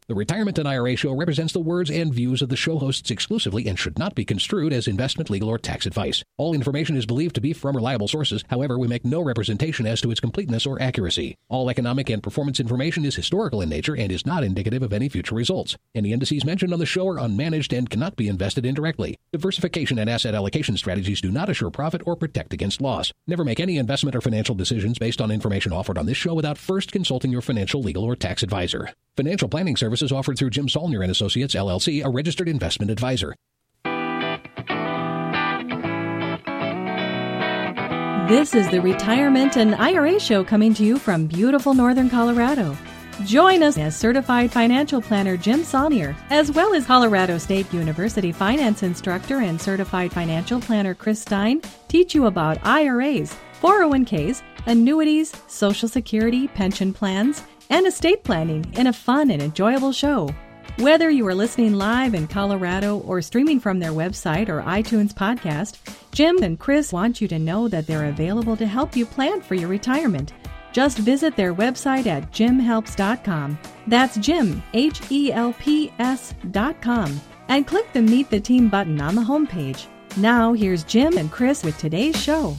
The Retirement and IRA Show represents the words and views of the show hosts exclusively and should not be construed as investment, legal, or tax advice. All information is believed to be from reliable sources. However, we make no representation as to its completeness or accuracy. All economic and performance information is historical in nature and is not indicative of any future results. Any indices mentioned on the show are unmanaged and cannot be invested indirectly. Diversification and asset allocation strategies do not assure profit or protect against loss. Never make any investment or financial decisions based on information offered on this show without first consulting your financial, legal, or tax advisor. Financial planning services offered through Jim Saulnier and Associates, LLC, a registered investment advisor. This is the Retirement and IRA Show coming to you from beautiful northern Colorado. Join us as certified financial planner Jim Saulnier, as well as Colorado State University finance instructor and certified financial planner Chris Stein, teach you about IRAs, 401ks, annuities, Social Security, pension plans, and estate planning in a fun and enjoyable show. Whether you are listening live in Colorado or streaming from their website or iTunes podcast, Jim and Chris want you to know that they're available to help you plan for your retirement. Just visit their website at jimhelps.com. That's Jim, HELPS.com. And click the Meet the Team button on the homepage. Now, here's Jim and Chris with today's show.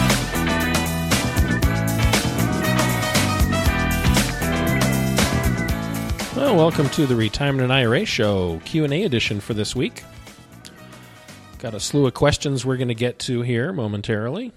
Well, welcome to the Retirement and IRA Show, Q&A edition for this week. Got a slew of questions we're going to get to here momentarily.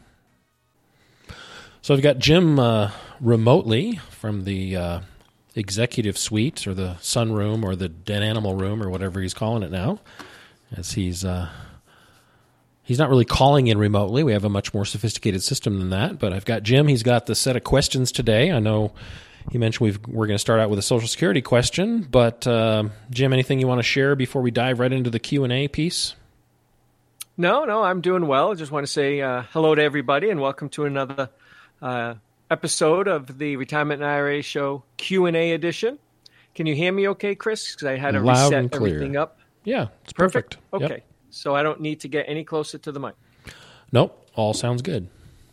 So I've got Jim remotely from the executive suite or the sunroom or the dead animal room or whatever he's calling it now, as he's not really calling in remotely. We have a much more sophisticated system than that, but I've got Jim. He's got the set of questions today. I know he mentioned we're going to start out with a Social Security question, but Jim, anything you want to share before we dive right into the Q&A piece? No, I'm doing well. I just want to say hello to everybody and welcome to another episode of the Retirement and IRA Show Q&A edition. Can you hear me okay, Chris? Because I had to reset everything up. Yeah, it's perfect. Okay, yep. So I don't need to get any closer to the mic. Nope, all sounds good.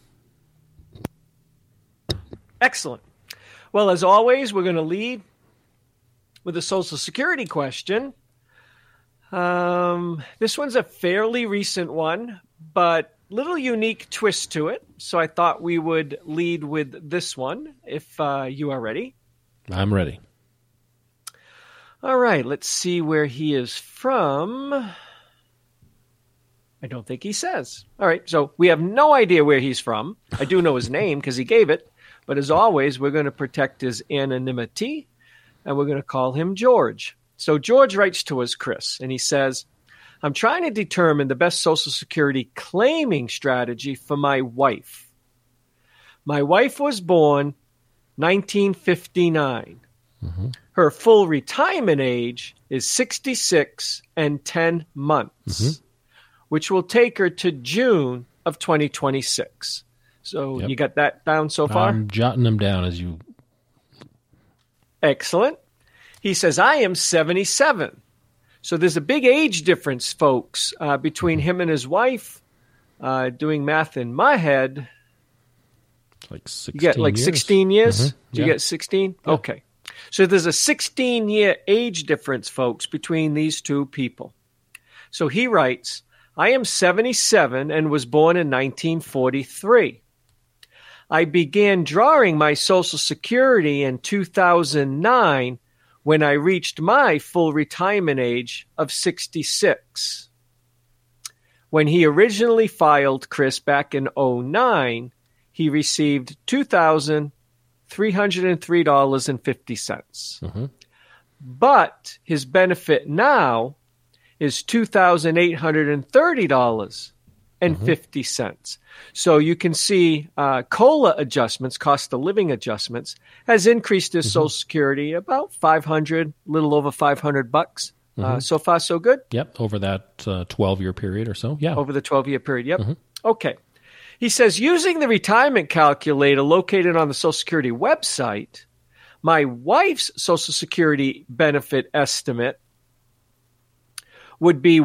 Excellent. Well, as always, we're going to lead with a Social Security question. This one's a fairly recent one, but little unique twist to it. So I thought we would lead with this one, if you are ready. I'm ready. All right, let's see where he is from. I don't think he says. All right, so we have no idea where he's from. I do know his name because he gave it. But as always, we're going to protect his anonymity, and we're going to call him George. So George writes to us, Chris, and he says, I'm trying to determine the best Social Security claiming strategy for my wife. My wife was born 1959. Mm-hmm. Her full retirement age is 66 and 10 months, which will take her to June of 2026. So You got that down so far? I'm jotting them down as you... Excellent. He says, I am 77. So there's a big age difference, folks, between him and his wife. Doing math in my head. Like 16 You get like years. 16 years? Mm-hmm. Do you get 16? Yeah. Okay. So there's a 16-year age difference, folks, between these two people. So he writes, I am 77 and was born in 1943. I began drawing my Social Security in 2009 when I reached my full retirement age of 66. When he originally filed, Chris, back in 2009, he received $2,303.50. Mm-hmm. But his benefit now is $2,830.50. So you can see COLA adjustments, cost of living adjustments, has increased his Social Security about $500, little over $500. So far, so good? Yep, over that 12-year period or so. Yeah. Over the 12-year period, yep. Okay. He says, using the retirement calculator located on the Social Security website, my wife's Social Security benefit estimate would be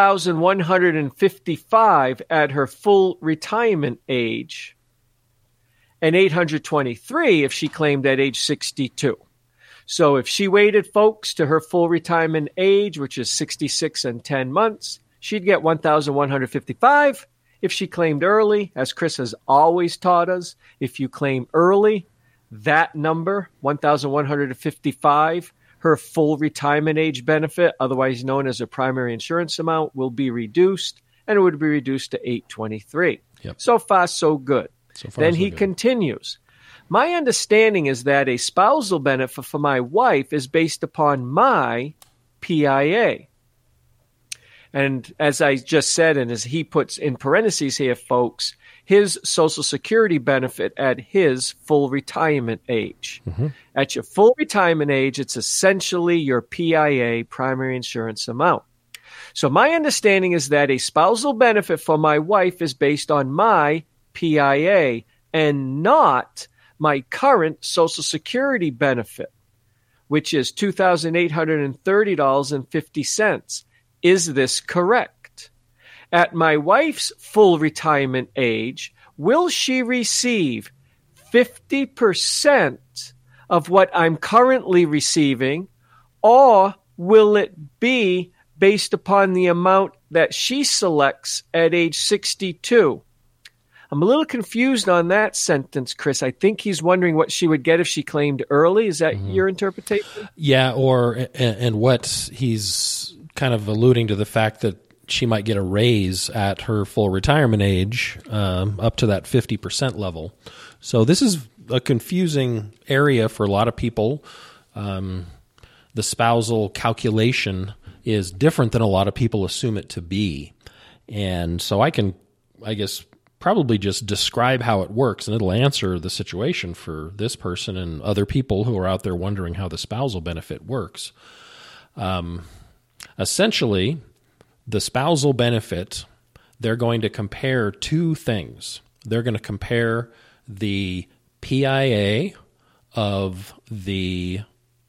$1,155 at her full retirement age and $823 if she claimed at age 62. So if she waited, folks, to her full retirement age, which is 66 and 10 months, she'd get $1,155. If she claimed early, as Chris has always taught us, if you claim early, that number, $1,155, her full retirement age benefit, otherwise known as a primary insurance amount, will be reduced, and it would be reduced to $823. Yep. So far, so good. Then he continues. My understanding is that a spousal benefit for my wife is based upon my PIA. And as I just said, and as he puts in parentheses here, folks, his Social Security benefit at his full retirement age. Mm-hmm. At your full retirement age, it's essentially your PIA, primary insurance amount. So my understanding is that a spousal benefit for my wife is based on my PIA and not my current Social Security benefit, which is $2,830.50. Is this correct? At my wife's full retirement age, will she receive 50% of what I'm currently receiving, or will it be based upon the amount that she selects at age 62? I'm a little confused on that sentence, Chris. I think he's wondering what she would get if she claimed early. Is that your interpretation? Yeah, and what he's kind of alluding to the fact that she might get a raise at her full retirement age up to that 50% level. So this is a confusing area for a lot of people. The spousal calculation is different than a lot of people assume it to be. And so I guess, probably just describe how it works, and it'll answer the situation for this person and other people who are out there wondering how the spousal benefit works. Essentially, the spousal benefit, they're going to compare two things. They're going to compare the PIA of the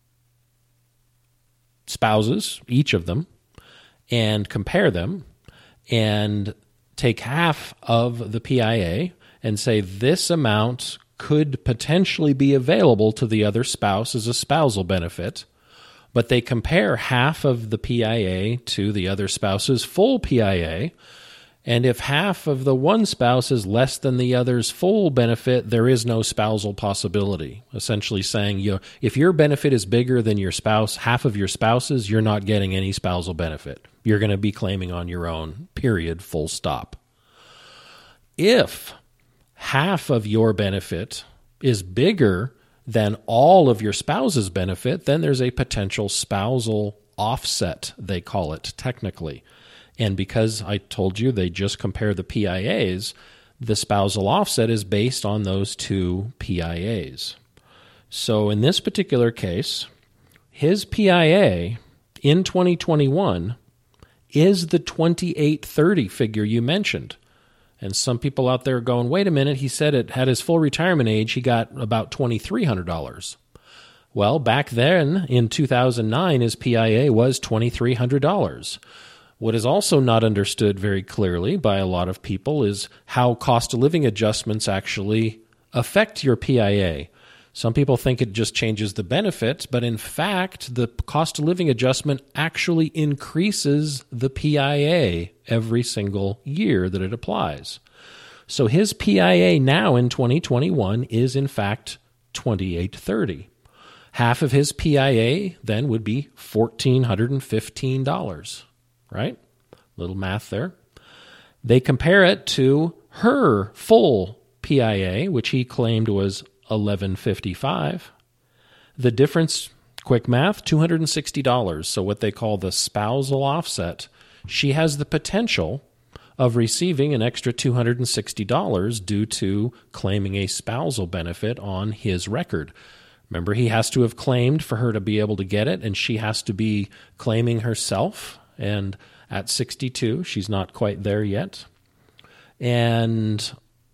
spouses, each of them, and compare them and take half of the PIA and say this amount could potentially be available to the other spouse as a spousal benefit, but they compare half of the PIA to the other spouse's full PIA, and if half of the one spouse is less than the other's full benefit, there is no spousal possibility. Essentially saying, if your benefit is bigger than your spouse, half of your spouse's, you're not getting any spousal benefit. You're going to be claiming on your own, period, full stop. If half of your benefit is bigger than all of your spouse's benefit, then there's a potential spousal offset, they call it technically. And because I told you they just compare the PIAs, the spousal offset is based on those two PIAs. So in this particular case, his PIA in 2021 is the 2830 figure you mentioned. And some people out there are going, wait a minute, he said it at his full retirement age, he got about $2,300. Well, back then in 2009, his PIA was $2,300. What is also not understood very clearly by a lot of people is how cost of living adjustments actually affect your PIA. Some people think it just changes the benefits, but in fact, the cost of living adjustment actually increases the PIA every single year that it applies. So his PIA now in 2021 is in fact $2,830. Half of his PIA then would be $1,415, right? Little math there. They compare it to her full PIA, which he claimed was $1,155. The difference, quick math, $260. So what they call the spousal offset, she has the potential of receiving an extra $260 due to claiming a spousal benefit on his record. Remember, he has to have claimed for her to be able to get it, and she has to be claiming herself. And at 62, she's not quite there yet. And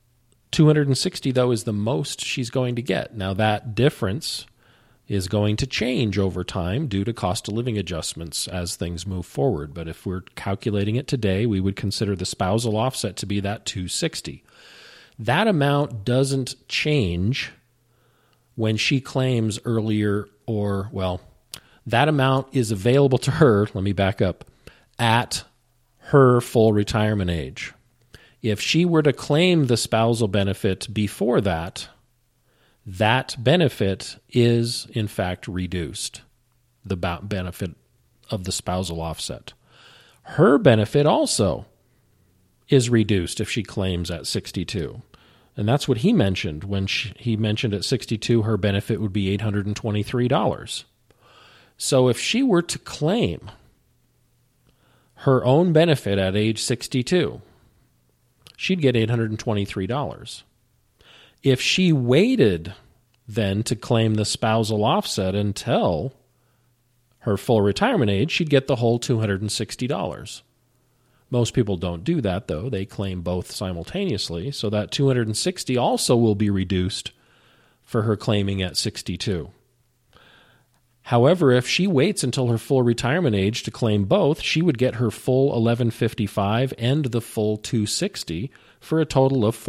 260, though, is the most she's going to get. Now, that difference is going to change over time due to cost of living adjustments as things move forward. But if we're calculating it today, we would consider the spousal offset to be that 260. That amount doesn't change when she claims earlier that amount is available to her, let me back up, at her full retirement age. If she were to claim the spousal benefit before that, that benefit is, in fact, reduced, the benefit of the spousal offset. Her benefit also is reduced if she claims at 62. And that's what he mentioned when he mentioned at 62 her benefit would be $823. So if she were to claim her own benefit at age 62, she'd get $823. If she waited then to claim the spousal offset until her full retirement age, she'd get the whole $260. Most people don't do that, though. They claim both simultaneously, so that $260 also will be reduced for her claiming at 62. However, if she waits until her full retirement age to claim both, she would get her full $1,155 and the full $260 for a total of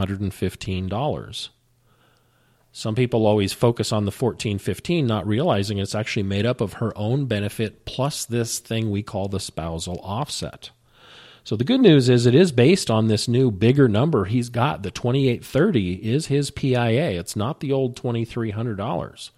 $1,415. Some people always focus on the $1,415, not realizing it's actually made up of her own benefit plus this thing we call the spousal offset. So the good news is it is based on this new bigger number he's got. The $2,830 is his PIA. It's not the old $2,300.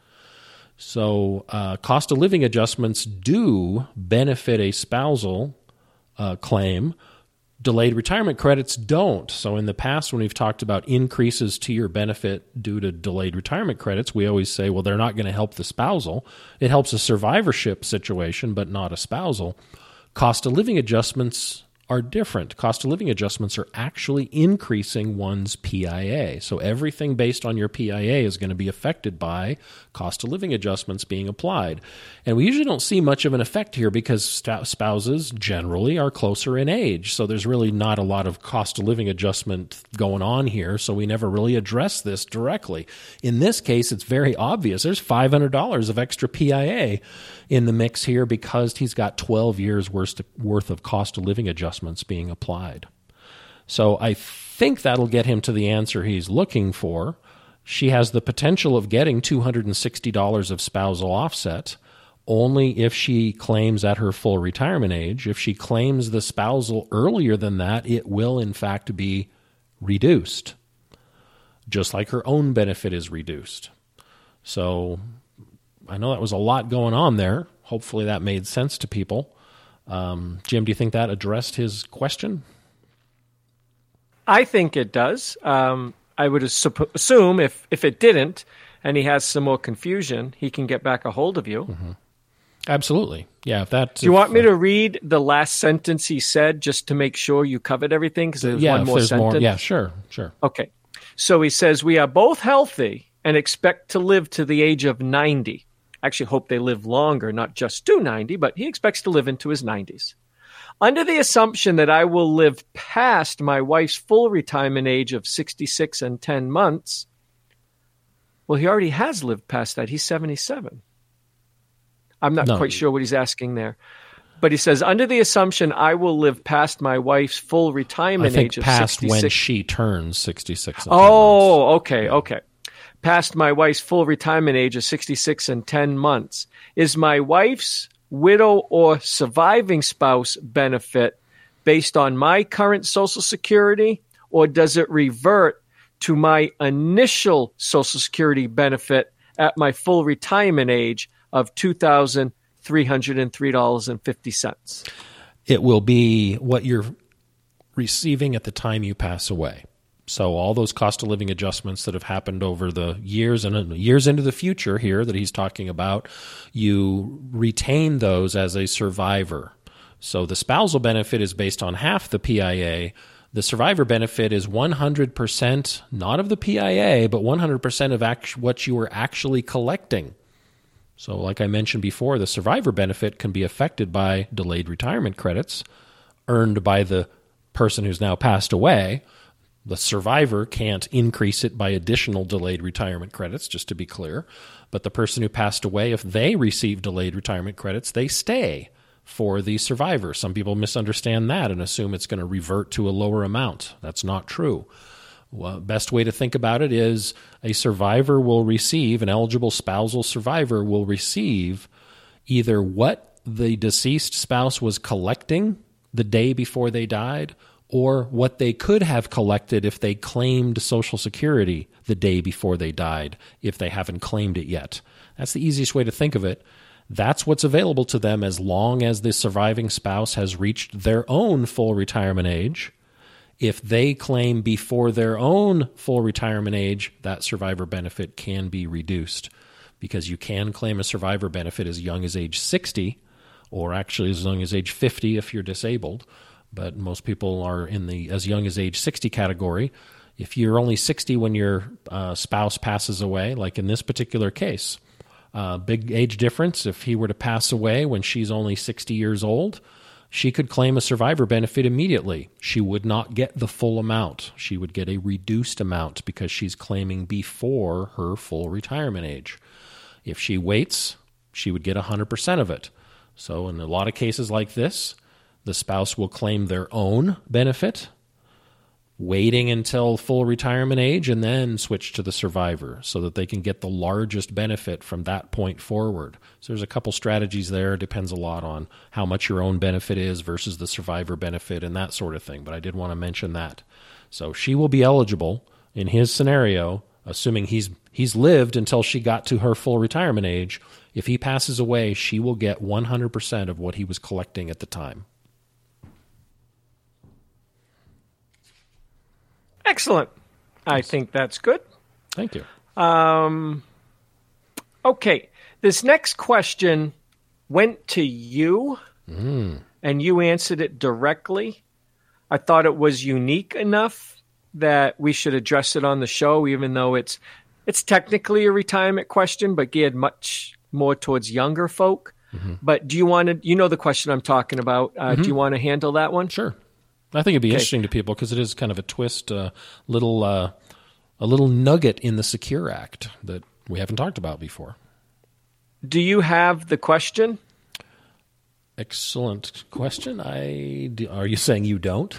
So cost of living adjustments do benefit a spousal claim. Delayed retirement credits don't. So in the past, when we've talked about increases to your benefit due to delayed retirement credits, we always say, well, they're not going to help the spousal. It helps a survivorship situation, but not a spousal. Cost of living adjustments are different. Cost of living adjustments are actually increasing one's PIA. So everything based on your PIA is going to be affected by cost of living adjustments being applied. And we usually don't see much of an effect here because spouses generally are closer in age. So there's really not a lot of cost of living adjustment going on here. So we never really address this directly. In this case, it's very obvious. There's $500 of extra PIA in the mix here because he's got 12 years worth of cost of living adjustments being applied. So I think that'll get him to the answer he's looking for. She has the potential of getting $260 of spousal offset only if she claims at her full retirement age. If she claims the spousal earlier than that, it will in fact be reduced, just like her own benefit is reduced. So I know that was a lot going on there. Hopefully that made sense to people. Jim, do you think that addressed his question? I think it does. I would assume if it didn't and he has some more confusion, he can get back a hold of you. Mm-hmm. Absolutely. Yeah. Do you want me to read the last sentence he said just to make sure you covered everything? Because there's one more sentence. Yeah, sure. Okay. So he says, we are both healthy and expect to live to the age of 90. Actually hope they live longer, not just do 90, but he expects to live into his 90s. Under the assumption that I will live past my wife's full retirement age of 66 and 10 months, well, he already has lived past that. He's 77. I'm not quite sure what he's asking there. But he says, under the assumption I will live past my wife's full retirement age of 66. Past when she turns 66 and 10 months. Okay. Past my wife's full retirement age of 66 and 10 months. Is my wife's widow or surviving spouse benefit based on my current Social Security, or does it revert to my initial Social Security benefit at my full retirement age of $2,303.50? It will be what you're receiving at the time you pass away. So all those cost of living adjustments that have happened over the years and years into the future here that he's talking about, you retain those as a survivor. So the spousal benefit is based on half the PIA. The survivor benefit is 100%, not of the PIA, but 100% of what you were actually collecting. So like I mentioned before, the survivor benefit can be affected by delayed retirement credits earned by the person who's now passed away. The survivor can't increase it by additional delayed retirement credits, just to be clear. But the person who passed away, if they receive delayed retirement credits, they stay for the survivor. Some people misunderstand that and assume it's going to revert to a lower amount. That's not true. Well, best way to think about it is an eligible spousal survivor will receive either what the deceased spouse was collecting the day before they died, or what they could have collected if they claimed Social Security the day before they died, if they haven't claimed it yet. That's the easiest way to think of it. That's what's available to them as long as the surviving spouse has reached their own full retirement age. If they claim before their own full retirement age, that survivor benefit can be reduced, because you can claim a survivor benefit as young as age 60, or actually as young as age 50 if you're disabled. But most people are in the as young as age 60 category. If you're only 60 when your spouse passes away, like in this particular case, big age difference, if he were to pass away when she's only 60 years old, she could claim a survivor benefit immediately. She would not get the full amount. She would get a reduced amount because she's claiming before her full retirement age. If she waits, she would get 100% of it. So in a lot of cases like this, the spouse will claim their own benefit, waiting until full retirement age, and then switch to the survivor so that they can get the largest benefit from that point forward. So there's a couple strategies there. It depends a lot on how much your own benefit is versus the survivor benefit and that sort of thing. But I did want to mention that. So she will be eligible in his scenario, assuming he's lived until she got to her full retirement age. If he passes away, she will get 100% of what he was collecting at the time. Excellent. I think that's good. Thank you. Okay. This next question went to you, and you answered it directly. I thought it was unique enough that we should address it on the show, even though it's technically a retirement question, but geared much more towards younger folk. Mm-hmm. But do you want to, you know the question I'm talking about. Do you want to handle that one? Sure. I think it'd be interesting to people because it is kind of a twist, a little nugget in the Secure Act that we haven't talked about before. Do you have the question? Excellent question. Are you saying you don't?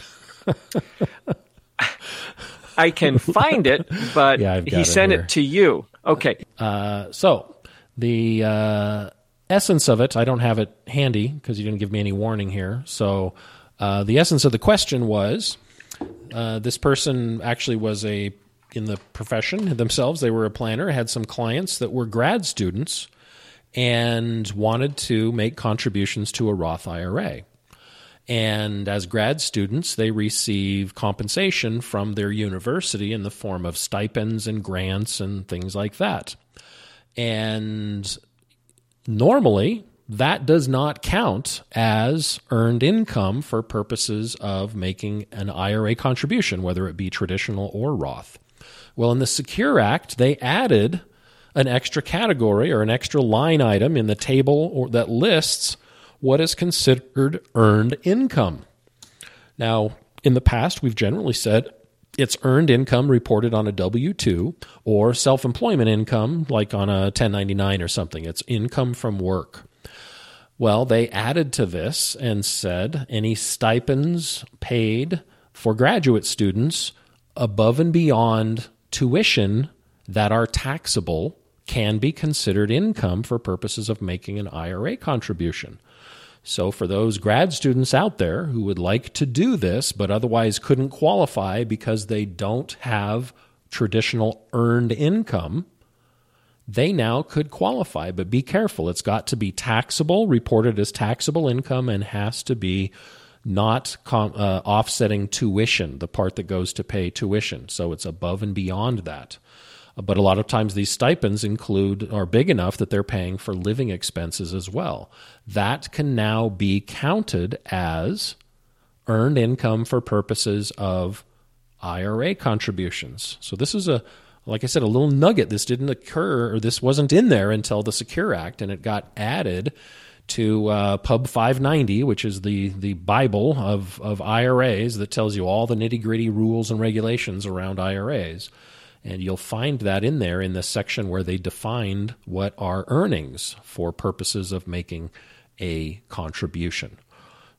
I can find it, but he sent it to you. Okay. So the essence of it, I don't have it handy because you didn't give me any warning here. So the essence of the question was, this person actually was in the profession themselves. They were a planner, had some clients that were grad students and wanted to make contributions to a Roth IRA. And as grad students, they receive compensation from their university in the form of stipends and grants and things like that. And normally, that does not count as earned income for purposes of making an IRA contribution, whether it be traditional or Roth. Well, in the Secure Act, they added an extra category or an extra line item in the table that lists what is considered earned income. Now, in the past, we've generally said it's earned income reported on a W-2 or self-employment income like on a 1099 or something. It's income from work. Well, they added to this and said any stipends paid for graduate students above and beyond tuition that are taxable can be considered income for purposes of making an IRA contribution. So for those grad students out there who would like to do this but otherwise couldn't qualify because they don't have traditional earned income, they now could qualify. But be careful. It's got to be taxable, reported as taxable income, and has to be not offsetting tuition, the part that goes to pay tuition. So it's above and beyond that. But a lot of times these stipends are big enough that they're paying for living expenses as well. That can now be counted as earned income for purposes of IRA contributions. So this is like I said, a little nugget. This didn't occur, or this wasn't in there until the Secure Act, and it got added to Pub 590, which is the Bible of IRAs that tells you all the nitty-gritty rules and regulations around IRAs. And you'll find that in there in the section where they defined what are earnings for purposes of making a contribution.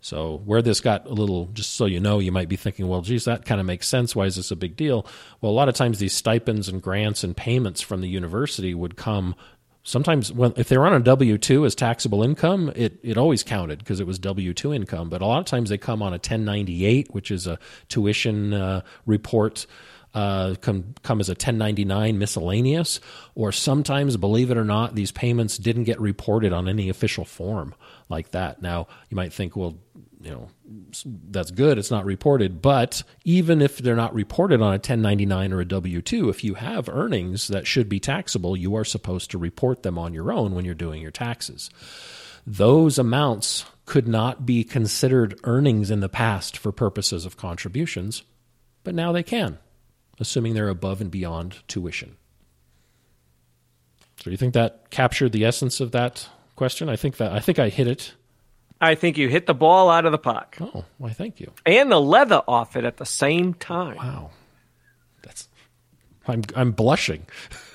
So where this got a little, just so you know, you might be thinking, well, geez, that kind of makes sense. Why is this a big deal? Well, a lot of times these stipends and grants and payments from the university would come sometimes if they were on a W-2 as taxable income, it always counted because it was W-2 income. But a lot of times they come on a 1098, which is a tuition report, come as a 1099 miscellaneous, or sometimes, believe it or not, these payments didn't get reported on any official form like that. Now, you might think, well, that's good, it's not reported, but even if they're not reported on a 1099 or a W-2, if you have earnings that should be taxable, you are supposed to report them on your own when you're doing your taxes. Those amounts could not be considered earnings in the past for purposes of contributions, but now they can, assuming they're above and beyond tuition. So do you think that captured the essence of that question? I think I hit it. I think you hit the ball out of the park. Oh, why, thank you. And the leather off it at the same time. Wow. I'm blushing.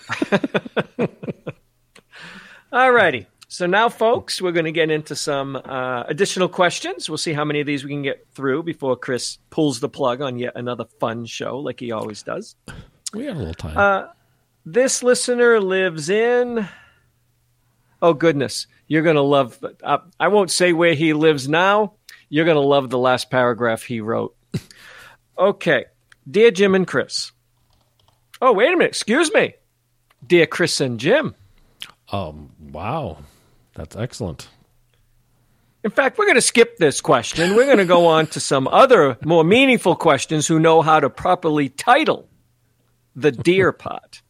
All righty. So now, folks, we're going to get into some additional questions. We'll see how many of these we can get through before Chris pulls the plug on yet another fun show like he always does. We got a little time. This listener lives in... Oh, goodness. You're going to love... I won't say where he lives now. You're going to love the last paragraph he wrote. Okay. Dear Jim and Chris. Oh, wait a minute. Excuse me. Dear Chris and Jim. Wow. That's excellent. In fact, we're going to skip this question. We're going to go on to some other more meaningful questions who know how to properly title the dear part.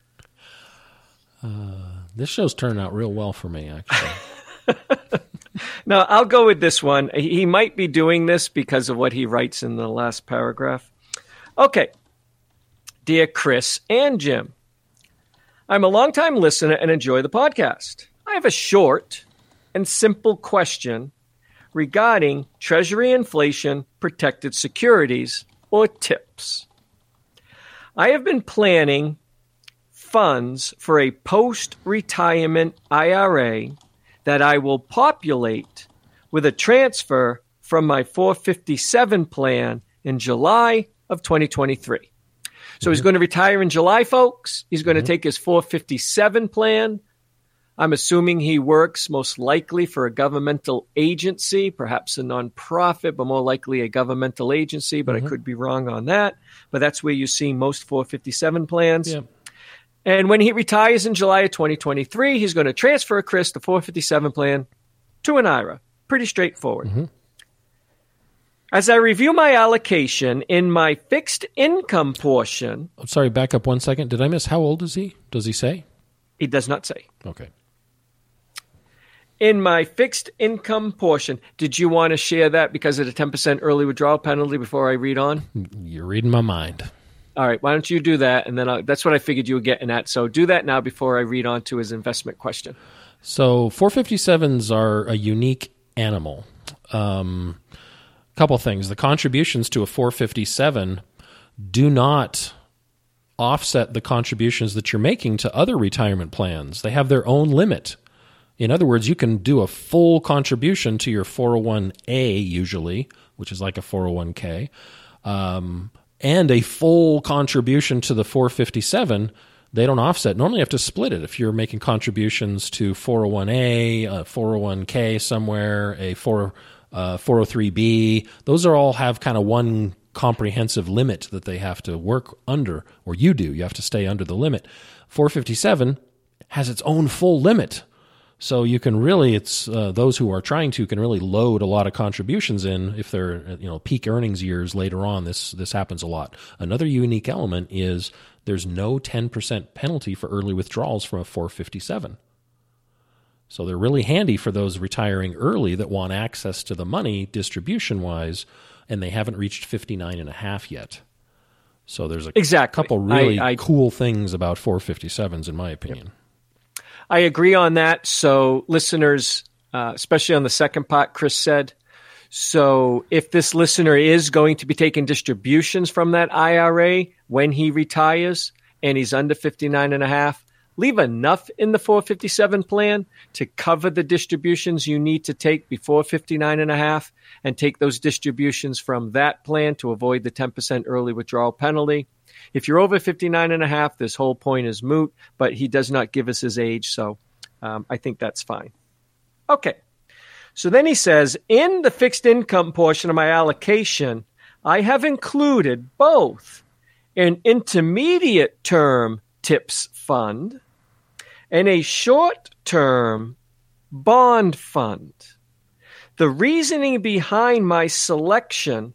This show's turned out real well for me, actually. Now, I'll go with this one. He might be doing this because of what he writes in the last paragraph. Okay. Dear Chris and Jim, I'm a longtime listener and enjoy the podcast. I have a short and simple question regarding Treasury inflation protected securities or TIPS. I have been planning funds for a post-retirement IRA that I will populate with a transfer from my 457 plan in July of 2023. So he's going to retire in July, folks. He's going to take his 457 plan. I'm assuming he works most likely for a governmental agency, perhaps a nonprofit, but more likely a governmental agency, but I could be wrong on that. But that's where you see most 457 plans. Yeah. And when he retires in July of 2023, he's going to transfer Chris the 457 plan to an IRA. Pretty straightforward. As I review my allocation in my fixed income portion... I'm sorry, back up 1 second. Did I miss how old is he? Does he say? He does not say. Okay. In my fixed income portion, did you want to share that because of the 10% early withdrawal penalty before I read on? You're reading my mind. All right, why don't you do that, and then that's what I figured you were getting at. So do that now before I read on to his investment question. So 457s are a unique animal. Couple things. The contributions to a 457 do not offset the contributions that you're making to other retirement plans. They have their own limit. In other words, you can do a full contribution to your 401A usually, which is like a 401k, and a full contribution to the 457, they don't offset. Normally you have to split it. If you're making contributions to 401A, a 401k somewhere, a 403B, those are all have kind of one comprehensive limit that they have to work under, or you do. You have to stay under the limit. 457 has its own full limit. So you can really, those who are trying to can really load a lot of contributions in if they're peak earnings years later on. This happens a lot. Another unique element is there's no 10% penalty for early withdrawals from a 457. So they're really handy for those retiring early that want access to the money distribution-wise, and they haven't reached 59 and a half yet. So there's a couple really cool things about 457s, in my opinion. Yep. I agree on that. So listeners, especially on the second part, Chris said, so if this listener is going to be taking distributions from that IRA when he retires and he's under 59 and a half, leave enough in the 457 plan to cover the distributions you need to take before 59.5 and take those distributions from that plan to avoid the 10% early withdrawal penalty. If you're over 59.5, this whole point is moot, but he does not give us his age, so I think that's fine. Okay. So then he says, in the fixed income portion of my allocation, I have included both an intermediate term TIPS fund and a short-term bond fund. The reasoning behind my selection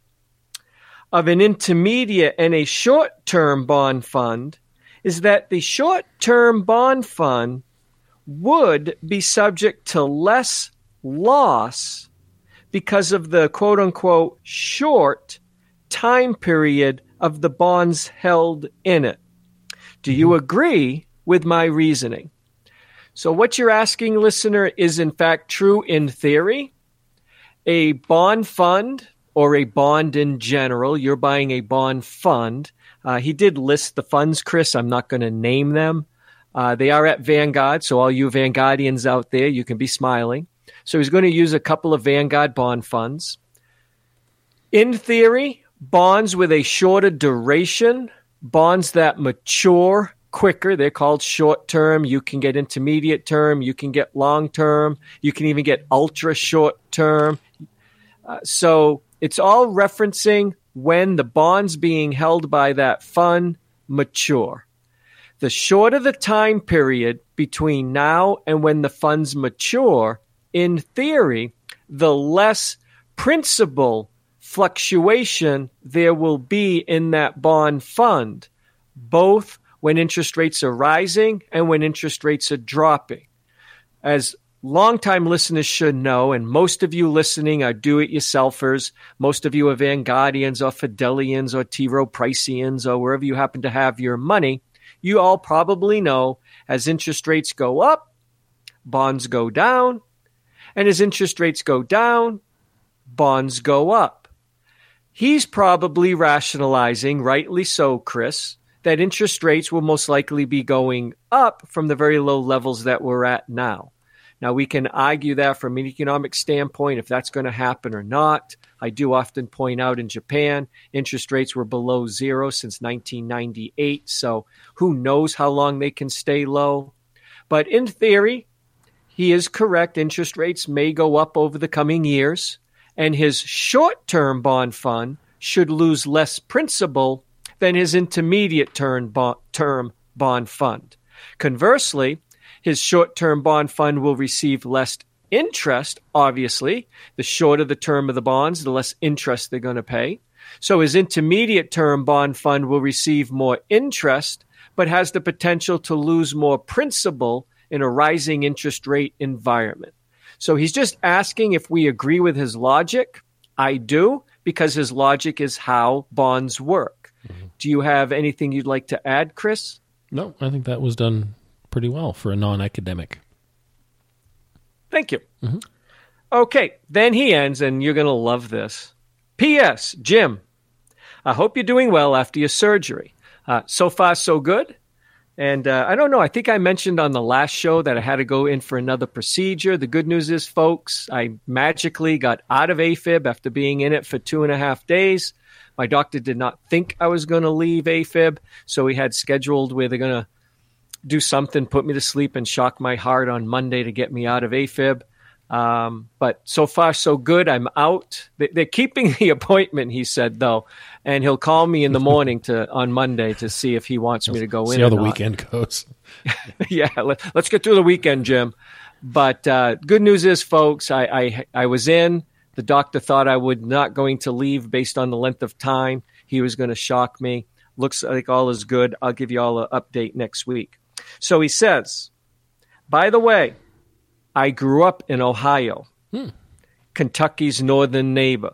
of an intermediate and a short-term bond fund is that the short-term bond fund would be subject to less loss because of the quote-unquote short time period of the bonds held in it. Do you agree with my reasoning? So what you're asking, listener, is in fact true in theory. A bond fund or a bond in general, you're buying a bond fund. He did list the funds, Chris. I'm not going to name them. They are at Vanguard, so all you Vanguardians out there, you can be smiling. So he's going to use a couple of Vanguard bond funds. In theory, bonds with a shorter duration, bonds that mature quicker, they're called short term. You can get intermediate term. You can get long term. You can even get ultra short term. So it's all referencing when the bonds being held by that fund mature. The shorter the time period between now and when the funds mature, in theory, the less principal fluctuation there will be in that bond fund, both when interest rates are rising and when interest rates are dropping. As longtime listeners should know, and most of you listening are do-it-yourselfers, most of you are Vanguardians or Fidelians or T. Rowe Priceans or wherever you happen to have your money, you all probably know as interest rates go up, bonds go down, and as interest rates go down, bonds go up. He's probably rationalizing, rightly so, Chris, that interest rates will most likely be going up from the very low levels that we're at now. Now, we can argue that from an economic standpoint, if that's going to happen or not. I do often point out in Japan, interest rates were below zero since 1998, so who knows how long they can stay low. But in theory, he is correct. Interest rates may go up over the coming years, and his short-term bond fund should lose less principal than his intermediate term bond fund. Conversely, his short-term bond fund will receive less interest, obviously. The shorter the term of the bonds, the less interest they're going to pay. So his intermediate term bond fund will receive more interest, but has the potential to lose more principal in a rising interest rate environment. So he's just asking if we agree with his logic. I do, because his logic is how bonds work. Mm-hmm. Do you have anything you'd like to add, Chris? No, I think that was done pretty well for a non-academic. Thank you. Mm-hmm. Okay, then he ends, and you're going to love this. P.S. Jim, I hope you're doing well after your surgery. So far, so good. And I don't know, I think I mentioned on the last show that I had to go in for another procedure. The good news is, folks, I magically got out of AFib after being in it for 2.5 days. My doctor did not think I was going to leave AFib, so we had scheduled where they're going to do something, put me to sleep and shock my heart on Monday to get me out of AFib. But so far, so good. I'm out. They're keeping the appointment, he said, though, and he'll call me in the morning on Monday to see if he wants me to go in. See how the weekend goes. Yeah, let's get through the weekend, Jim. But good news is, folks, I was in. The doctor thought I would not going to leave based on the length of time. He was going to shock me. Looks like all is good. I'll give you all an update next week. So he says, by the way, I grew up in Ohio, Kentucky's northern neighbor,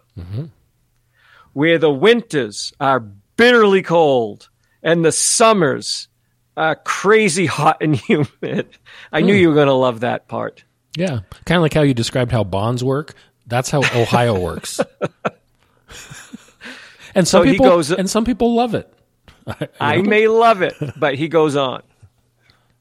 where the winters are bitterly cold and the summers are crazy hot and humid. I knew you were going to love that part. Yeah, kind of like how you described how bonds work. That's how Ohio works. And some people love it. I may love it, but he goes on.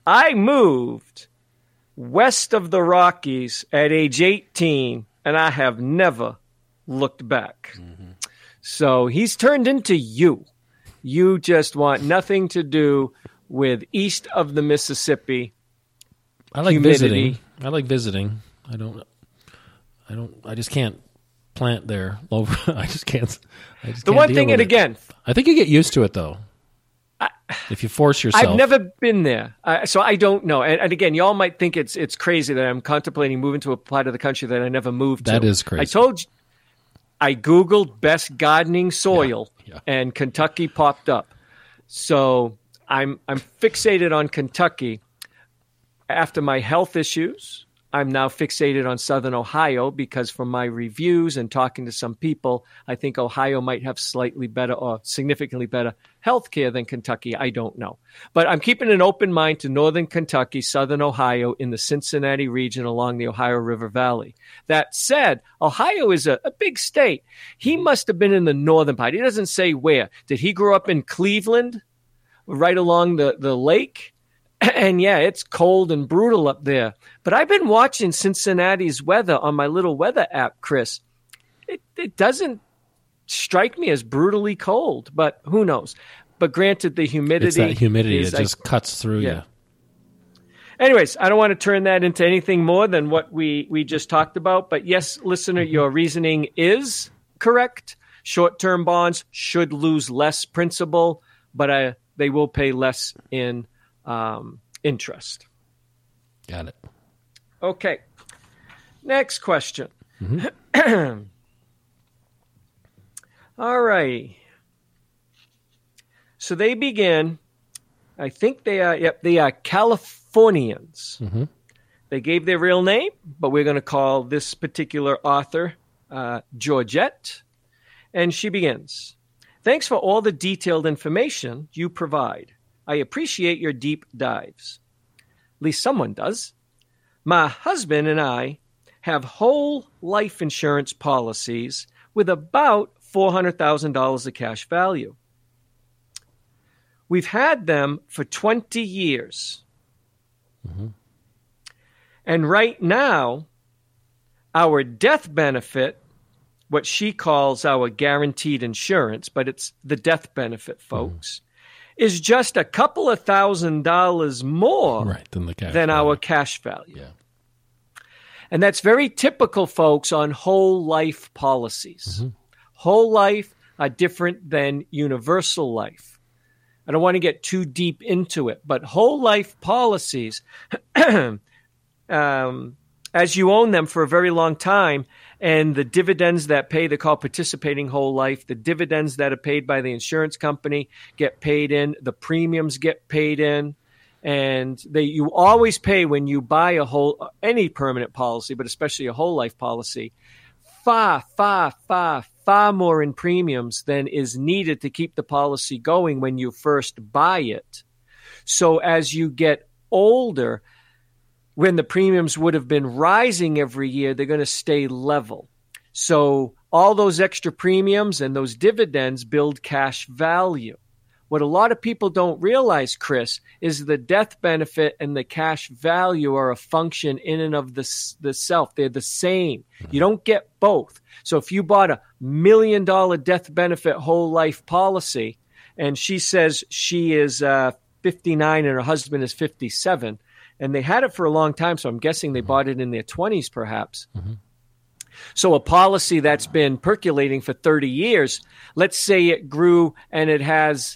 I moved west of the Rockies at age 18, and I have never looked back. Mm-hmm. So he's turned into you. You just want nothing to do with east of the Mississippi. I like humidity. visiting. I just can't plant there. I just can't. The one thing, and again, I think you get used to it though. If you force yourself. I've never been there, so I don't know. And again, y'all might think it's crazy that I'm contemplating moving to a part of the country that I never moved to. That is crazy. I told you, I Googled best gardening soil, and Kentucky popped up. So I'm fixated on Kentucky. After my health issues, I'm now fixated on Southern Ohio because from my reviews and talking to some people, I think Ohio might have slightly better or significantly better health care than Kentucky. I don't know. But I'm keeping an open mind to Northern Kentucky, Southern Ohio, in the Cincinnati region along the Ohio River Valley. That said, Ohio is a big state. He must have been in the northern part. He doesn't say where. Did he grow up in Cleveland, right along the lake? And yeah, it's cold and brutal up there. But I've been watching Cincinnati's weather on my little weather app, Chris. It doesn't strike me as brutally cold, but who knows? But granted, the humidity. It's that humidity. It just cuts through you. Anyways, I don't want to turn that into anything more than what we just talked about. But yes, listener, your reasoning is correct. Short-term bonds should lose less principal, but they will pay less in interest. Got it. Okay. Next question. Mm-hmm. All right. So they begin. I think they are Californians. Mm-hmm. They gave their real name, but we're going to call this particular author Georgette. And she begins. Thanks for all the detailed information you provide. I appreciate your deep dives. At least someone does. My husband and I have whole life insurance policies with about $400,000 of cash value. We've had them for 20 years. Mm-hmm. And right now, our death benefit, what she calls our guaranteed insurance, but it's the death benefit, folks, is just a couple of $1,000s more than our cash value. Yeah. And that's very typical, folks, on whole life policies. Mm-hmm. Whole life are different than universal life. I don't want to get too deep into it, but whole life policies, as you own them for a very long time, and the dividends that pay, they're called participating whole life. The dividends that are paid by the insurance company get paid in. The premiums get paid in. And you always pay when you buy any permanent policy, but especially a whole life policy, far more in premiums than is needed to keep the policy going when you first buy it. So as you get older, when the premiums would have been rising every year, they're going to stay level. So all those extra premiums and those dividends build cash value. What a lot of people don't realize, Chris, is the death benefit and the cash value are a function in and of the self. They're the same. You don't get both. So if you bought $1 million death benefit whole life policy, and she says she is 59 and her husband is 57, and they had it for a long time, so I'm guessing they bought it in their 20s perhaps. Mm-hmm. So a policy that's been percolating for 30 years, let's say it grew and it has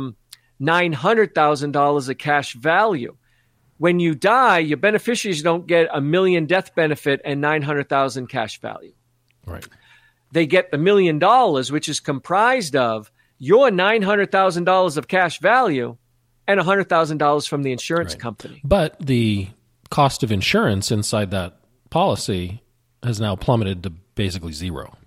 $900,000 of cash value. When you die, your beneficiaries don't get $1 million death benefit and $900,000 cash value. Right. They get the $1 million, which is comprised of your $900,000 of cash value and $100,000 from the insurance company. But the cost of insurance inside that policy has now plummeted to basically zero.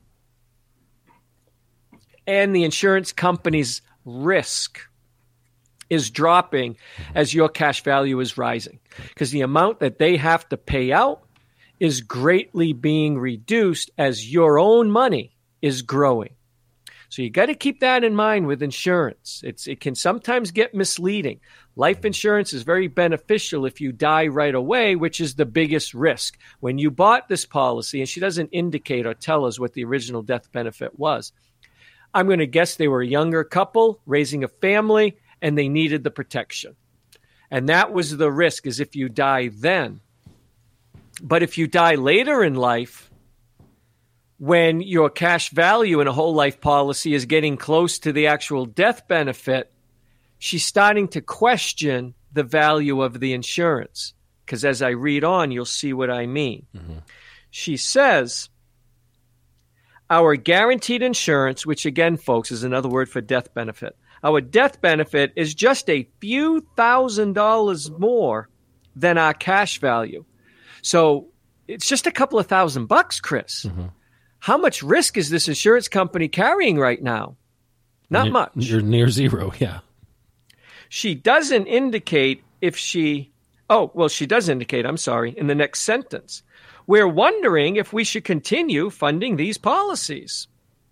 And the insurance company's risk is dropping as your cash value is rising, because the amount that they have to pay out is greatly being reduced as your own money is growing. So you got to keep that in mind with insurance. It can sometimes get misleading. Life insurance is very beneficial if you die right away, which is the biggest risk. When you bought this policy, and she doesn't indicate or tell us what the original death benefit was, I'm going to guess they were a younger couple raising a family, and they needed the protection. And that was the risk, is if you die then. But if you die later in life, when your cash value in a whole life policy is getting close to the actual death benefit, she's starting to question the value of the insurance. Because as I read on, you'll see what I mean. Mm-hmm. She says, our guaranteed insurance, which again, folks, is another word for death benefit. Our death benefit is just a few $1,000s more than our cash value. So it's just a couple of $1,000, Chris. Mm-hmm. How much risk is this insurance company carrying right now? Not much. You're near zero, yeah. She doesn't indicate if she... Oh, well, she does indicate, I'm sorry, in the next sentence. We're wondering if we should continue funding these policies.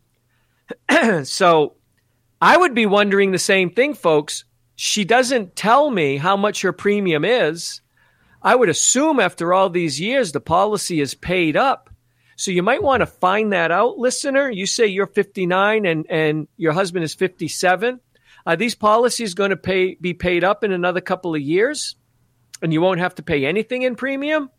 So I would be wondering the same thing, folks. She doesn't tell me how much her premium is. I would assume after all these years, the policy is paid up. So you might want to find that out, listener. You say you're 59 and your husband is 57. Are these policies going to be paid up in another couple of years? And you won't have to pay anything in premium?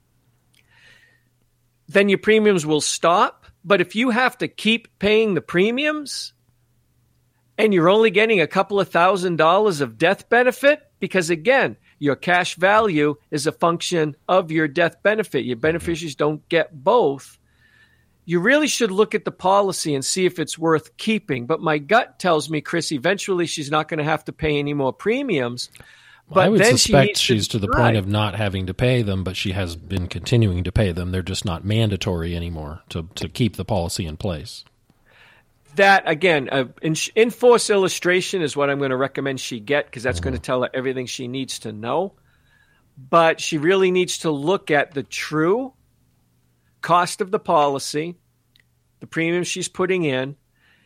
Then your premiums will stop. But if you have to keep paying the premiums and you're only getting a couple of $1,000s of death benefit, because again, your cash value is a function of your death benefit. Your beneficiaries don't get both. You really should look at the policy and see if it's worth keeping. But my gut tells me, Chris, eventually she's not going to have to pay any more premiums. But I would suspect she's to the point of not having to pay them, but she has been continuing to pay them. They're just not mandatory anymore to keep the policy in place. That, again, in-force illustration is what I'm going to recommend she get, because that's going to tell her everything she needs to know. But she really needs to look at the true cost of the policy, the premium she's putting in,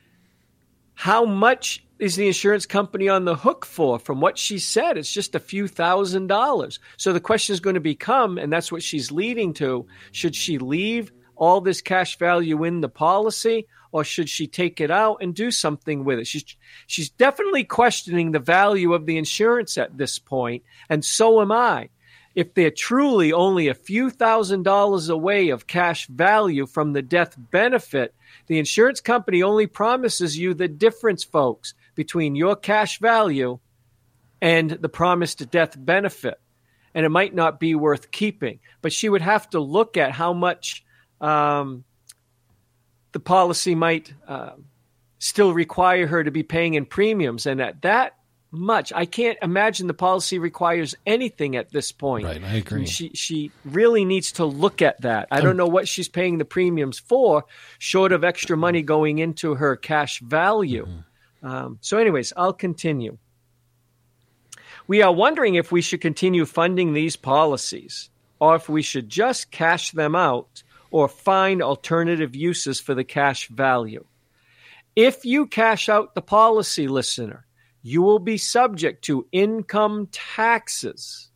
how much is the insurance company on the hook for? From what she said, it's just a few $1,000s. So the question is going to become, and that's what she's leading to, should she leave all this cash value in the policy, or should she take it out and do something with it? She's definitely questioning the value of the insurance at this point, and so am I. If they're truly only a few $1,000s away of cash value from the death benefit, the insurance company only promises you the difference, folks, between your cash value and the promised death benefit. And it might not be worth keeping. But she would have to look at how much the policy might still require her to be paying in premiums. And at that much, I can't imagine the policy requires anything at this point. Right, I agree. She really needs to look at that. I don't know what she's paying the premiums for, short of extra money going into her cash value. Mm-hmm. So anyways, I'll continue. We are wondering if we should continue funding these policies, or if we should just cash them out or find alternative uses for the cash value. If you cash out the policy, listener, you will be subject to income taxes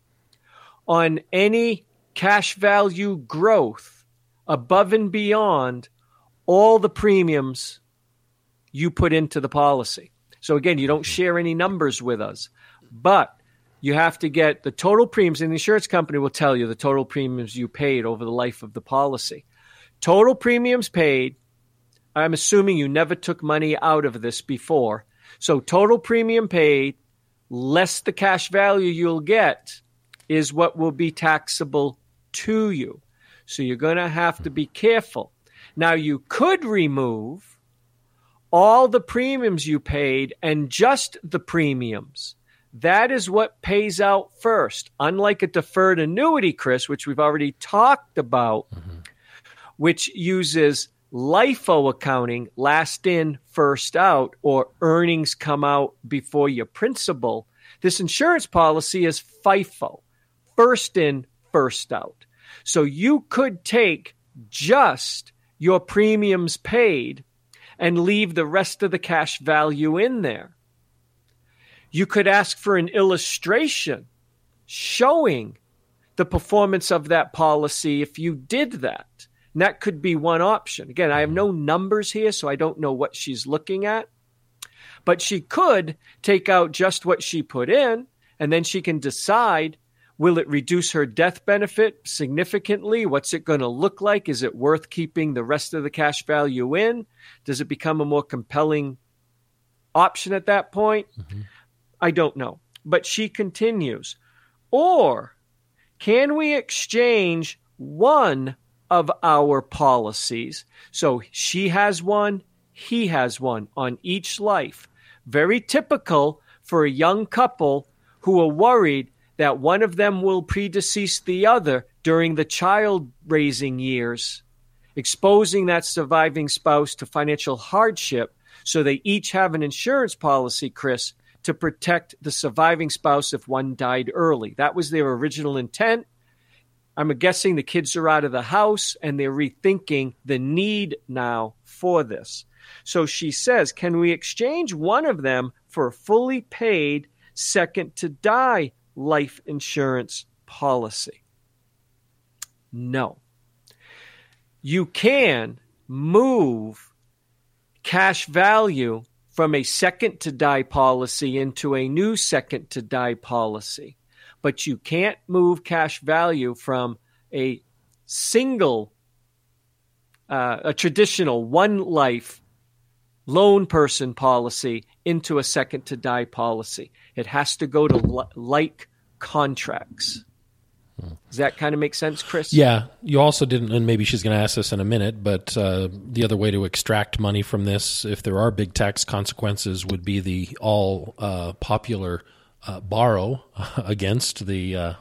on any cash value growth above and beyond all the premiums you put into the policy. So again, you don't share any numbers with us, but you have to get the total premiums, and the insurance company will tell you the total premiums you paid over the life of the policy. Total premiums paid, I'm assuming you never took money out of this before. So total premium paid less the cash value you'll get is what will be taxable to you. So you're going to have to be careful. Now, you could remove all the premiums you paid and just the premiums. That is what pays out first. Unlike a deferred annuity, Chris, which we've already talked about, which uses LIFO accounting, last in, first out, or earnings come out before your principal. This insurance policy is FIFO, first in, first out. So you could take just your premiums paid and leave the rest of the cash value in there. You could ask for an illustration showing the performance of that policy if you did that. And that could be one option. Again, I have no numbers here, so I don't know what she's looking at. But she could take out just what she put in, and then she can decide, will it reduce her death benefit significantly? What's it going to look like? Is it worth keeping the rest of the cash value in? Does it become a more compelling option at that point? Mm-hmm. I don't know. But she continues. Or can we exchange one of our policies? So she has one, he has one on each life. Very typical for a young couple who are worried that one of them will predecease the other during the child-raising years, exposing that surviving spouse to financial hardship. So they each have an insurance policy, Chris, to protect the surviving spouse if one died early. That was their original intent. I'm guessing the kids are out of the house and they're rethinking the need now for this. So she says, can we exchange one of them for a fully paid second to die life insurance policy? No. You can move cash value from a second to die policy into a new second to die policy, but you can't move cash value from a single, a traditional one life lone person policy into a second to die policy. It has to go to like contracts. Does that kind of make sense, Chris? Yeah. You also didn't, and maybe she's going to ask this in a minute, but the other way to extract money from this, if there are big tax consequences, would be the all popular borrow against the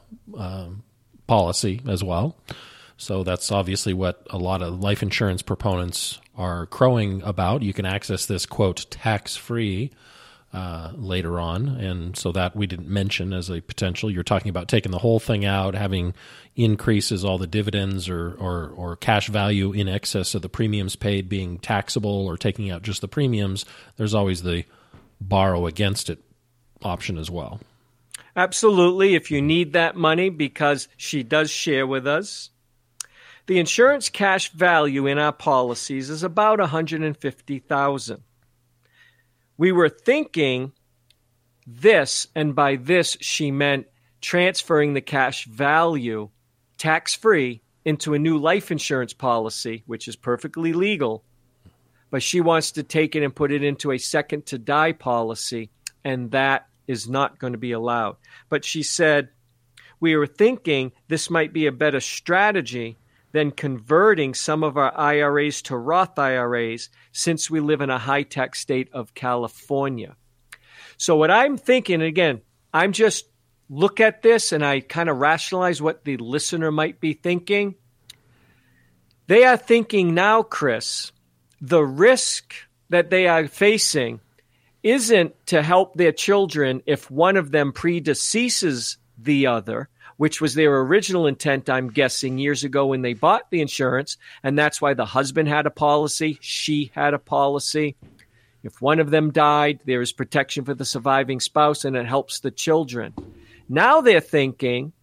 policy as well. So that's obviously what a lot of life insurance proponents are crowing about. You can access this, quote, tax-free later on. And so that we didn't mention as a potential. You're talking about taking the whole thing out, having increases, all the dividends or cash value in excess of the premiums paid being taxable, or taking out just the premiums. There's always the borrow against it option as well. Absolutely, if you need that money, because she does share with us. The insurance cash value in our policies is about $150,000. We were thinking this, and by this she meant transferring the cash value tax-free into a new life insurance policy, which is perfectly legal, but she wants to take it and put it into a second to die policy, and that is not going to be allowed. But she said, we were thinking this might be a better strategy than converting some of our IRAs to Roth IRAs, since we live in a high-tech state of California. So what I'm thinking, again, I'm just look at this and I kind of rationalize what the listener might be thinking. They are thinking now, Chris, the risk that they are facing isn't to help their children if one of them predeceases the other, which was their original intent, I'm guessing, years ago when they bought the insurance, and that's why the husband had a policy, she had a policy. If one of them died, there is protection for the surviving spouse, and it helps the children. Now they're thinking,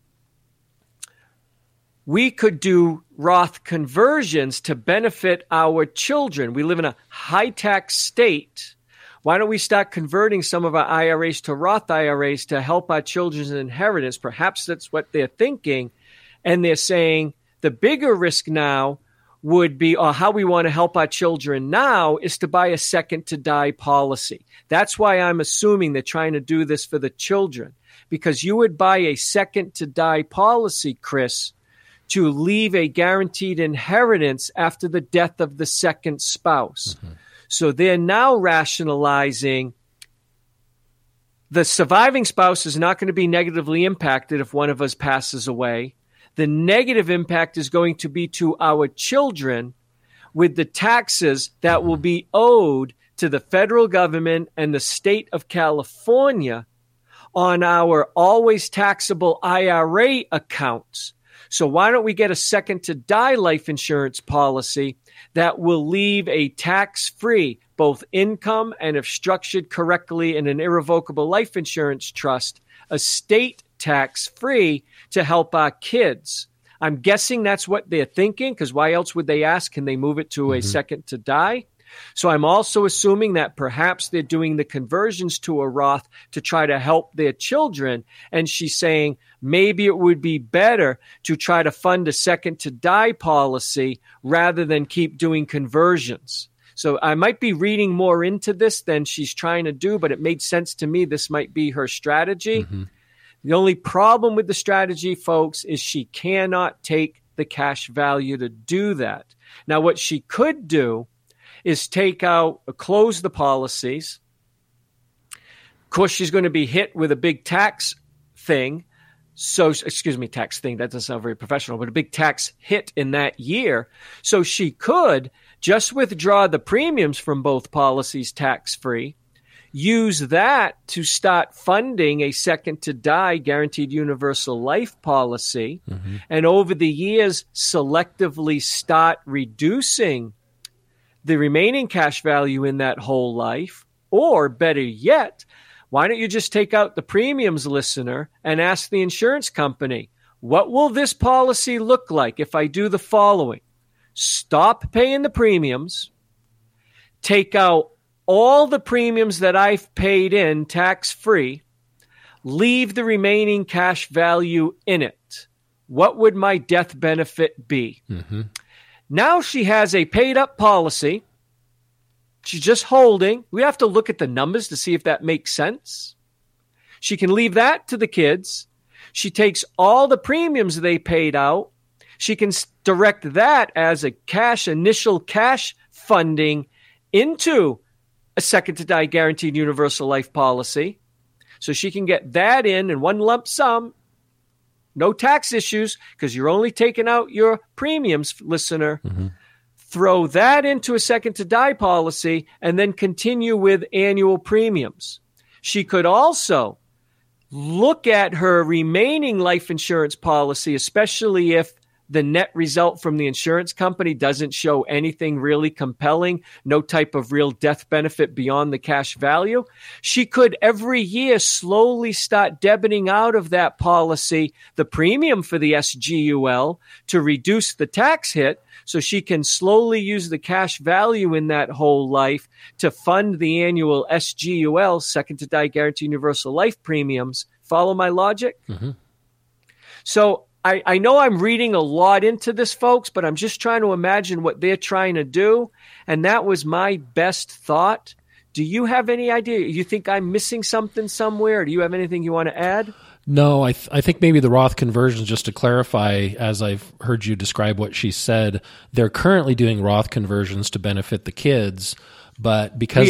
we could do Roth conversions to benefit our children. We live in a high-tax state. Why don't we start converting some of our IRAs to Roth IRAs to help our children's inheritance? Perhaps that's what they're thinking. And they're saying the bigger risk now would be, or how we want to help our children now, is to buy a second to die policy. That's why I'm assuming they're trying to do this for the children. Because you would buy a second to die policy, Chris, to leave a guaranteed inheritance after the death of the second spouse. Mm-hmm. So they're now rationalizing the surviving spouse is not going to be negatively impacted if one of us passes away. The negative impact is going to be to our children with the taxes that will be owed to the federal government and the state of California on our always taxable IRA accounts. So why don't we get a second to die life insurance policy that will leave a tax-free both income and, if structured correctly in an irrevocable life insurance trust, estate tax-free to help our kids. I'm guessing that's what they're thinking, because why else would they ask, can they move it to a second to die? So I'm also assuming that perhaps they're doing the conversions to a Roth to try to help their children. And she's saying maybe it would be better to try to fund a second to die policy rather than keep doing conversions. So I might be reading more into this than she's trying to do, but it made sense to me this might be her strategy. The only problem with the strategy, folks, is she cannot take the cash value to do that. Now, what she could do is close the policies. Of course, she's going to be hit with a big tax thing. Tax thing. That doesn't sound very professional, but a big tax hit in that year. So she could just withdraw the premiums from both policies tax-free, use that to start funding a second to die guaranteed universal life policy, and over the years selectively start reducing the remaining cash value in that whole life. Or better yet, why don't you just take out the premiums, listener, and ask the insurance company, what will this policy look like if I do the following? Stop paying the premiums, take out all the premiums that I've paid in tax-free, leave the remaining cash value in it. What would my death benefit be? Now she has a paid-up policy. She's just holding. We have to look at the numbers to see if that makes sense. She can leave that to the kids. She takes all the premiums they paid out. She can direct that as a initial cash funding into a second to die guaranteed universal life policy. So she can get that in one lump sum. No tax issues, because you're only taking out your premiums, listener. Throw that into a second to die policy and then continue with annual premiums. She could also look at her remaining life insurance policy, especially if the net result from the insurance company doesn't show anything really compelling, no type of real death benefit beyond the cash value. She could every year slowly start debiting out of that policy the premium for the SGUL to reduce the tax hit, so she can slowly use the cash value in that whole life to fund the annual SGUL, second to die guaranteed universal life premiums. Follow my logic? So I know I'm reading a lot into this, folks, but I'm just trying to imagine what they're trying to do. And that was my best thought. Do you have any idea? You think I'm missing something somewhere? Do you have anything you want to add? No, I think maybe the Roth conversions, just to clarify, as I've heard you describe what she said, they're currently doing Roth conversions to benefit the kids, but because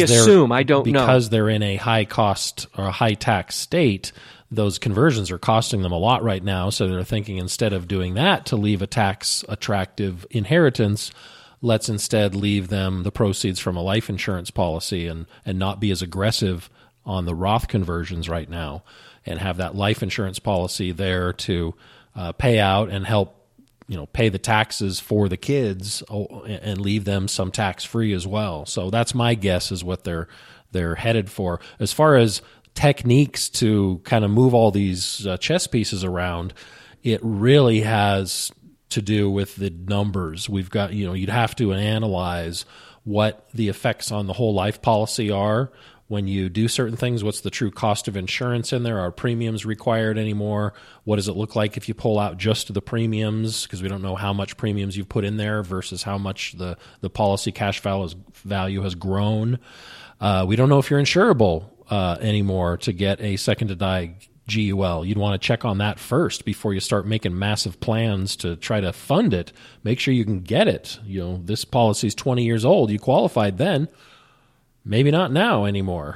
they're in a high cost or a high tax state, those conversions are costing them a lot right now. So they're thinking, instead of doing that to leave a tax attractive inheritance, let's instead leave them the proceeds from a life insurance policy and not be as aggressive on the Roth conversions right now, and have that life insurance policy there to pay out and help, pay the taxes for the kids and leave them some tax free as well. So that's my guess is what they're headed for. As far as techniques to kind of move all these chess pieces around, it really has to do with the numbers. We've got, you'd have to analyze what the effects on the whole life policy are when you do certain things. What's the true cost of insurance in there? Are premiums required anymore? What does it look like if you pull out just the premiums? Because we don't know how much premiums you've put in there versus how much the policy cash value has grown. We don't know if you're insurable anymore to get a second to die GUL. You'd want to check on that first before you start making massive plans to try to fund it. Make sure you can get it. This policy is 20 years old. You qualified then. Maybe not now anymore,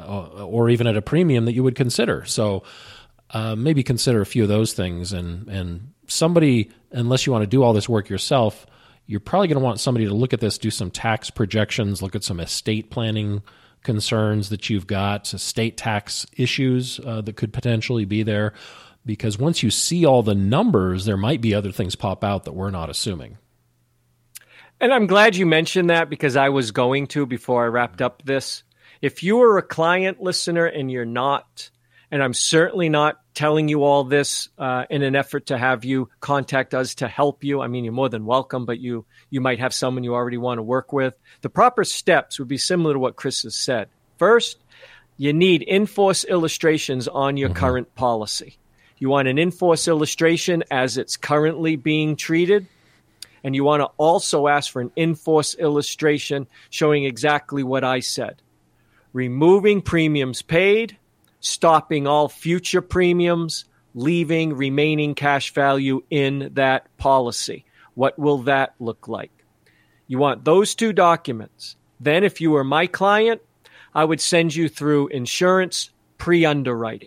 or even at a premium that you would consider. So maybe consider a few of those things. And somebody, unless you want to do all this work yourself, you're probably going to want somebody to look at this, do some tax projections, look at some estate planning concerns that you've got, estate tax issues that could potentially be there. Because once you see all the numbers, there might be other things pop out that we're not assuming. And I'm glad you mentioned that, because I was going to before I wrapped up this. If you are a client listener and you're not, and I'm certainly not telling you all this in an effort to have you contact us to help you. I mean, you're more than welcome, but you might have someone you already want to work with. The proper steps would be similar to what Chris has said. First, you need in-force illustrations on your current policy. You want an in-force illustration as it's currently being treated. And you want to also ask for an in-force illustration showing exactly what I said. Removing premiums paid, stopping all future premiums, leaving remaining cash value in that policy. What will that look like? You want those two documents. Then if you were my client, I would send you through insurance pre-underwriting.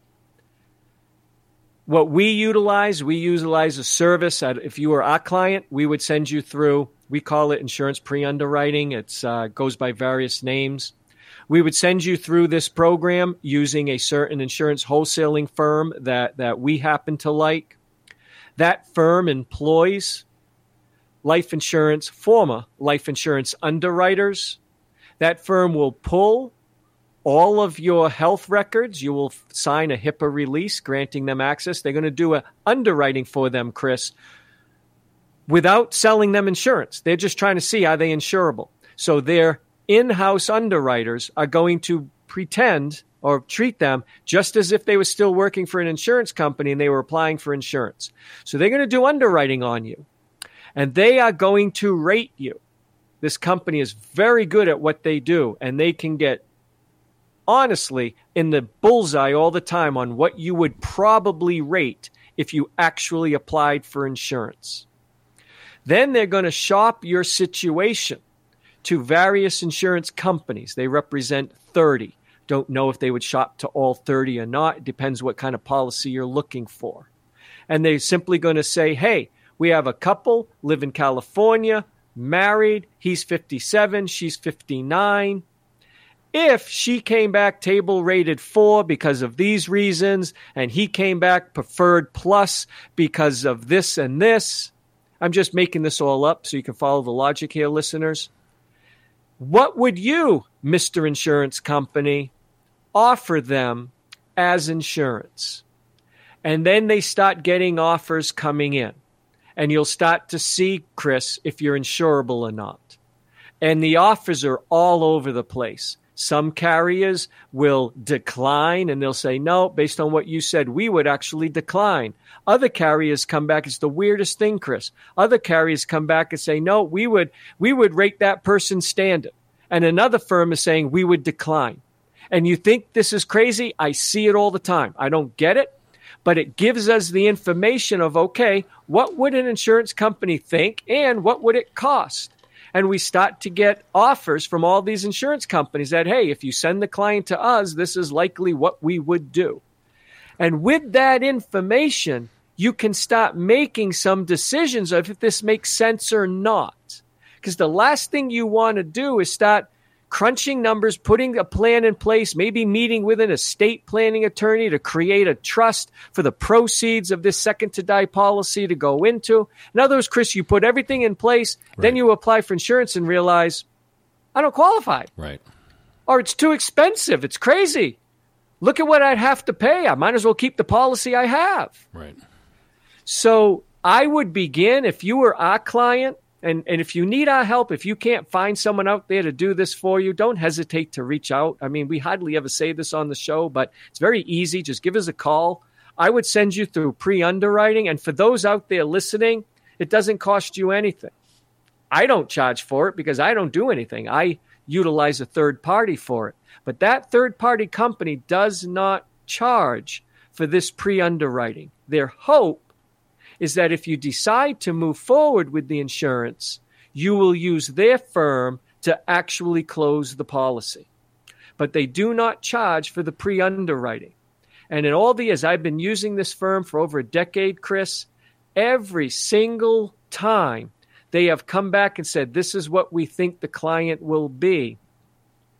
What we utilize a service. If you were our client, we would send you through, we call it insurance pre-underwriting. It goes by various names. We would send you through this program using a certain insurance wholesaling firm that we happen to like. That firm employs former life insurance underwriters. That firm will pull all of your health records. You will sign a HIPAA release granting them access. They're going to do an underwriting for them, Chris, without selling them insurance. They're just trying to see, are they insurable? So their in-house underwriters are going to pretend or treat them just as if they were still working for an insurance company and they were applying for insurance. So they're going to do underwriting on you, and they are going to rate you. This company is very good at what they do, and they can get honestly in the bullseye all the time on what you would probably rate if you actually applied for insurance. Then they're going to shop your situation to various insurance companies. They represent 30. Don't know if they would shop to all 30 or not. It depends what kind of policy you're looking for. And they're simply going to say, hey, we have a couple, live in California, married, he's 57, she's 59. If she came back table rated 4 because of these reasons, and he came back preferred plus because of this and this, I'm just making this all up so you can follow the logic here, listeners. What would you, Mr. Insurance Company, offer them as insurance? And then they start getting offers coming in. And you'll start to see, Chris, if you're insurable or not. And the offers are all over the place. Some carriers will decline and they'll say, no, based on what you said, we would actually decline. Other carriers come back. It's the weirdest thing, Chris. Other carriers come back and say, no, we would rate that person standard. And another firm is saying we would decline. And you think this is crazy? I see it all the time. I don't get it, but it gives us the information of, okay, what would an insurance company think and what would it cost? And we start to get offers from all these insurance companies that, hey, if you send the client to us, this is likely what we would do. And with that information, you can start making some decisions of if this makes sense or not. Because the last thing you want to do is start crunching numbers, putting a plan in place, maybe meeting with an estate planning attorney to create a trust for the proceeds of this second to die policy to go into. In other words, Chris, you put everything in place, right. Then you apply for insurance and realize, I don't qualify. Right. Or it's too expensive. It's crazy. Look at what I'd have to pay. I might as well keep the policy I have. Right. So I would begin, if you were our client, and if you need our help, if you can't find someone out there to do this for you, don't hesitate to reach out. I mean, we hardly ever say this on the show, but it's very easy. Just give us a call. I would send you through pre-underwriting. And for those out there listening, it doesn't cost you anything. I don't charge for it because I don't do anything. I utilize a third party for it. But that third party company does not charge for this pre-underwriting. Their hope is that if you decide to move forward with the insurance, you will use their firm to actually close the policy. But they do not charge for the pre-underwriting. And in all the years I've been using this firm for over a decade, Chris, every single time they have come back and said, this is what we think the client will be.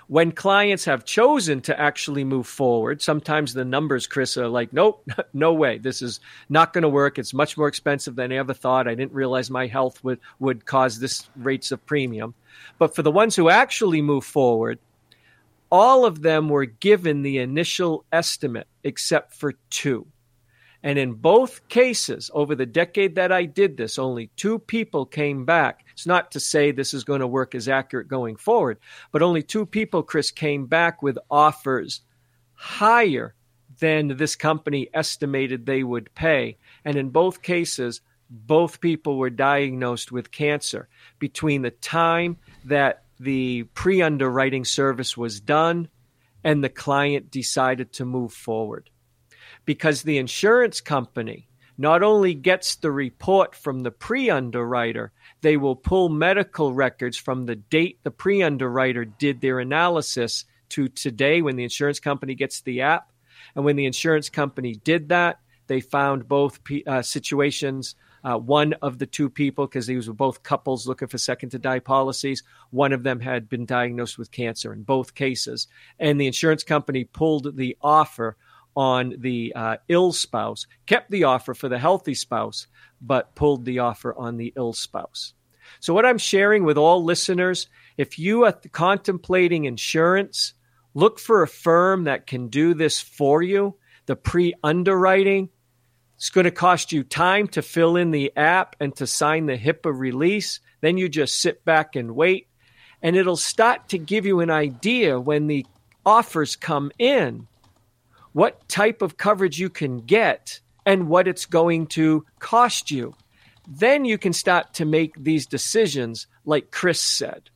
When clients have chosen to actually move forward, sometimes the numbers, Chris, are like, nope, no way. This is not going to work. It's much more expensive than I ever thought. I didn't realize my health would cause this rates of premium. But for the ones who actually move forward, all of them were given the initial estimate except for 2. And in both cases, over the decade that I did this, only 2 people came back. It's not to say this is going to work as accurate going forward, but only 2 people, Chris, came back with offers higher than this company estimated they would pay. And in both cases, both people were diagnosed with cancer between the time that the pre-underwriting service was done and the client decided to move forward. Because the insurance company not only gets the report from the pre-underwriter, they will pull medical records from the date the pre-underwriter did their analysis to today when the insurance company gets the app. And when the insurance company did that, they found both situations. One of the 2 people, because these were both couples looking for second-to-die policies, one of them had been diagnosed with cancer in both cases. And the insurance company pulled the offer on the ill spouse, kept the offer for the healthy spouse, but pulled the offer on the ill spouse. So what I'm sharing with all listeners, if you are contemplating insurance, look for a firm that can do this for you. The pre-underwriting, it's going to cost you time to fill in the app and to sign the HIPAA release. Then you just sit back and wait. And it'll start to give you an idea when the offers come in, what type of coverage you can get and what it's going to cost you. Then you can start to make these decisions like Chris said.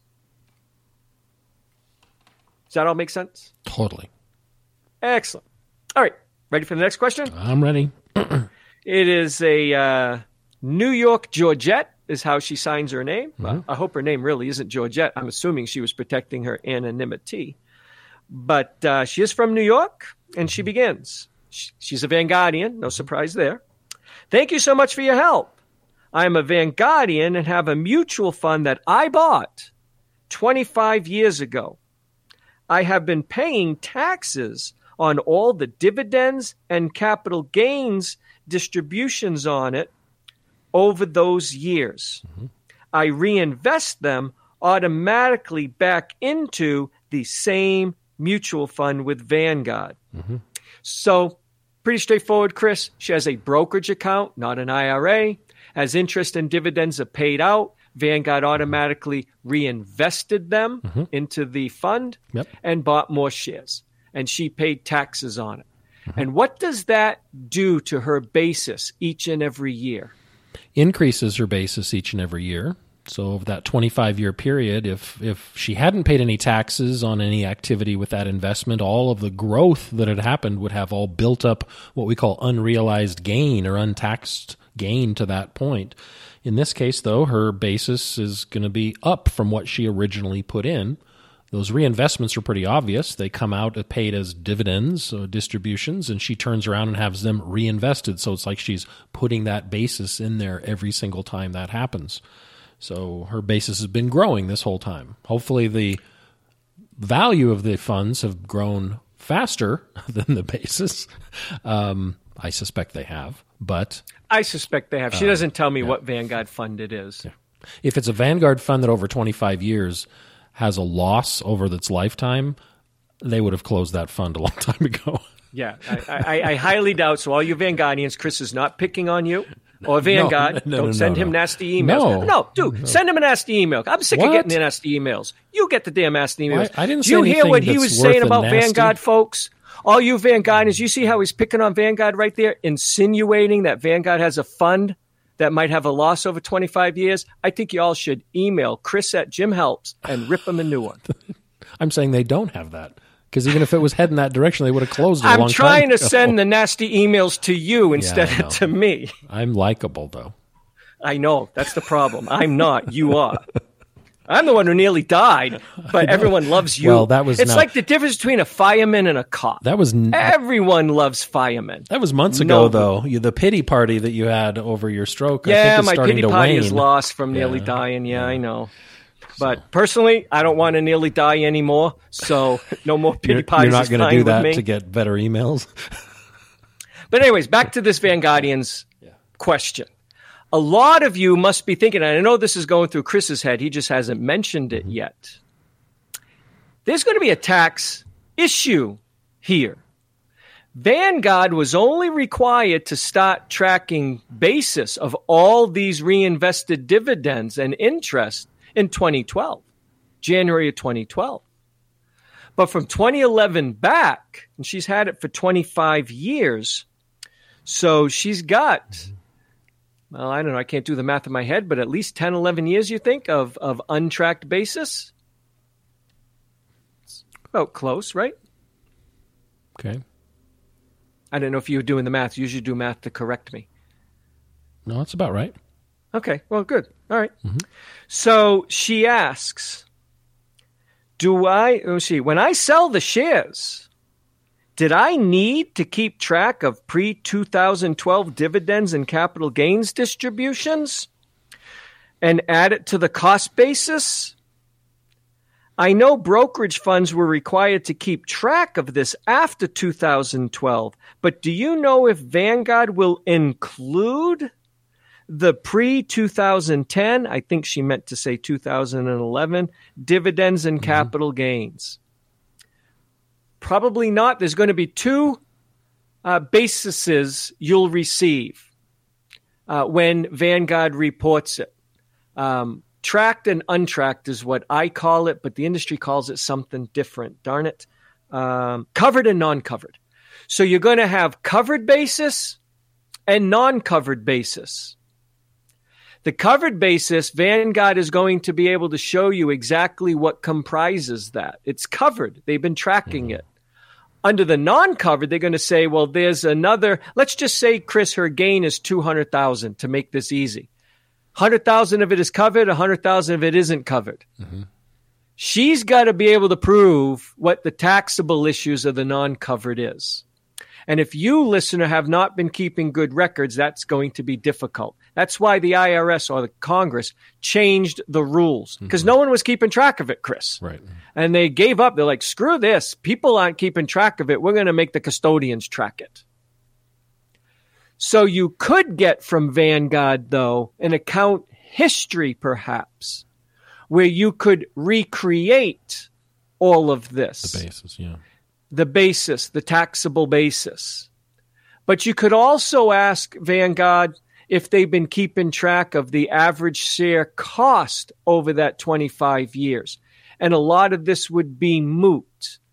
Does that all make sense? Totally. Excellent. All right. Ready for the next question? I'm ready. It is a New York Georgette is how she signs her name. Mm-hmm. I hope her name really isn't Georgette. I'm assuming she was protecting her anonymity. But she is from New York, and she begins. She's a Vanguardian. No surprise there. Thank you so much for your help. I am a Vanguardian and have a mutual fund that I bought 25 years ago. I have been paying taxes on all the dividends and capital gains distributions on it over those years. Mm-hmm. I reinvest them automatically back into the same mutual fund with Vanguard. Mm-hmm. So pretty straightforward, Chris. She has a brokerage account, not an IRA. As interest and dividends are paid out, Vanguard automatically reinvested them into the fund and bought more shares. And she paid taxes on it. Mm-hmm. And what does that do to her basis each and every year? Increases her basis each and every year. So over that 25-year period, if she hadn't paid any taxes on any activity with that investment, all of the growth that had happened would have all built up what we call unrealized gain or untaxed gain to that point. In this case, though, her basis is going to be up from what she originally put in. Those reinvestments are pretty obvious. They come out paid as dividends, distributions, and she turns around and has them reinvested. So it's like she's putting that basis in there every single time that happens. So her basis has been growing this whole time. Hopefully the value of the funds have grown faster than the basis. I suspect they have, but... I suspect they have. She doesn't tell me what Vanguard fund it is. Yeah. If it's a Vanguard fund that over 25 years has a loss over its lifetime, they would have closed that fund a long time ago. Yeah, I highly doubt. So all you Vanguardians, Chris is not picking on you. Or Vanguard, don't send him nasty emails. Send him a nasty email. I'm sick of getting the nasty emails. You get the damn nasty emails. I didn't say Do you hear what he that's was worth saying about nasty. Vanguard, folks? All you Vanguardians, you see how he's picking on Vanguard right there, insinuating that Vanguard has a fund that might have a loss over 25 years? I think you all should email Chris at Jim Helps and rip him a new one. I'm saying they don't have that. Because even if it was heading that direction, they would have closed it a long time ago. I'm trying to send the nasty emails to you instead of to me. I'm likable, though. I know. That's the problem. I'm not. You are. I'm the one who nearly died, but everyone loves you. Well, that was It's like the difference between a fireman and a cop. That was Everyone loves firemen. That was months ago, though. The pity party that you had over your stroke. Yeah, I think is my starting pity to party wane. is lost from nearly dying. Yeah, I know. But personally, I don't want to nearly die anymore, so no more pity pies. You're not going to do that to get better emails? But anyways, back to this Vanguardian's question. A lot of you must be thinking, and I know this is going through Chris's head, he just hasn't mentioned it yet. There's going to be a tax issue here. Vanguard was only required to start tracking basis of all these reinvested dividends and interest in 2012, January of 2012. But from 2011 back, and she's had it for 25 years, so she's got, well, I don't know, I can't do the math in my head, but at least 10, 11 years, you think, of untracked basis? It's about close, right? Okay. I don't know if you were doing the math. You usually do math to correct me. No, that's about right. Okay, well, good. All right. Mm-hmm. So she asks, when I sell the shares, did I need to keep track of pre-2012 dividends and capital gains distributions and add it to the cost basis? I know brokerage funds were required to keep track of this after 2012, but do you know if Vanguard will include the pre-2010, I think she meant to say 2011, dividends and capital gains? Probably not. There's going to be two bases you'll receive when Vanguard reports it. Tracked and untracked is what I call it, but the industry calls it something different. Darn it. Covered and non-covered. So you're going to have covered basis and non-covered basis. The covered basis, Vanguard is going to be able to show you exactly what comprises that. It's covered. They've been tracking it. Under the non-covered, they're going to say, well, there's another, let's just say, Chris, her gain is $200,000 to make this easy. 100,000 of it is covered, 100,000 of it isn't covered. Mm-hmm. She's got to be able to prove what the taxable issues of the non-covered is. And if you, listener, have not been keeping good records, that's going to be difficult. That's why the IRS or the Congress changed the rules, because no one was keeping track of it, Chris. Right. And they gave up. They're like, screw this. People aren't keeping track of it. We're going to make the custodians track it. So you could get from Vanguard, though, an account history, perhaps, where you could recreate all of this. The basis, yeah. The basis, the taxable basis. But you could also ask Vanguard if they've been keeping track of the average share cost over that 25 years. And a lot of this would be moot.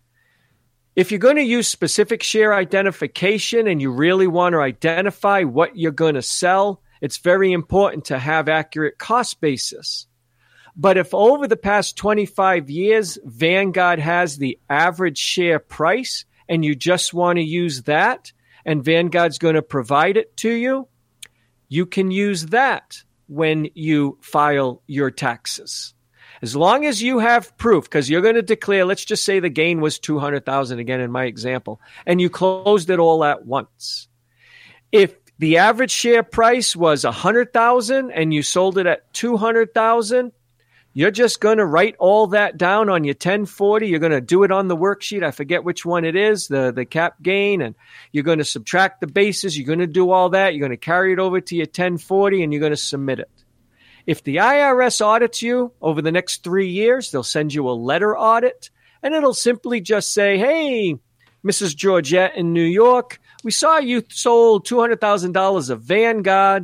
If you're going to use specific share identification and you really want to identify what you're going to sell, it's very important to have accurate cost basis. But if over the past 25 years, Vanguard has the average share price and you just want to use that and Vanguard's going to provide it to you, you can use that when you file your taxes. As long as you have proof, because you're going to declare, let's just say the gain was $200,000 again in my example, and you closed it all at once. If the average share price was $100,000 and you sold it at $200,000, you're just going to write all that down on your 1040. You're going to do it on the worksheet. I forget which one it is, the cap gain, and you're going to subtract the basis. You're going to do all that. You're going to carry it over to your 1040 and you're going to submit it. If the IRS audits you over the next 3 years, they'll send you a letter audit, and it'll simply just say, hey, Mrs. Georgette in New York, we saw you sold $200,000 of Vanguard.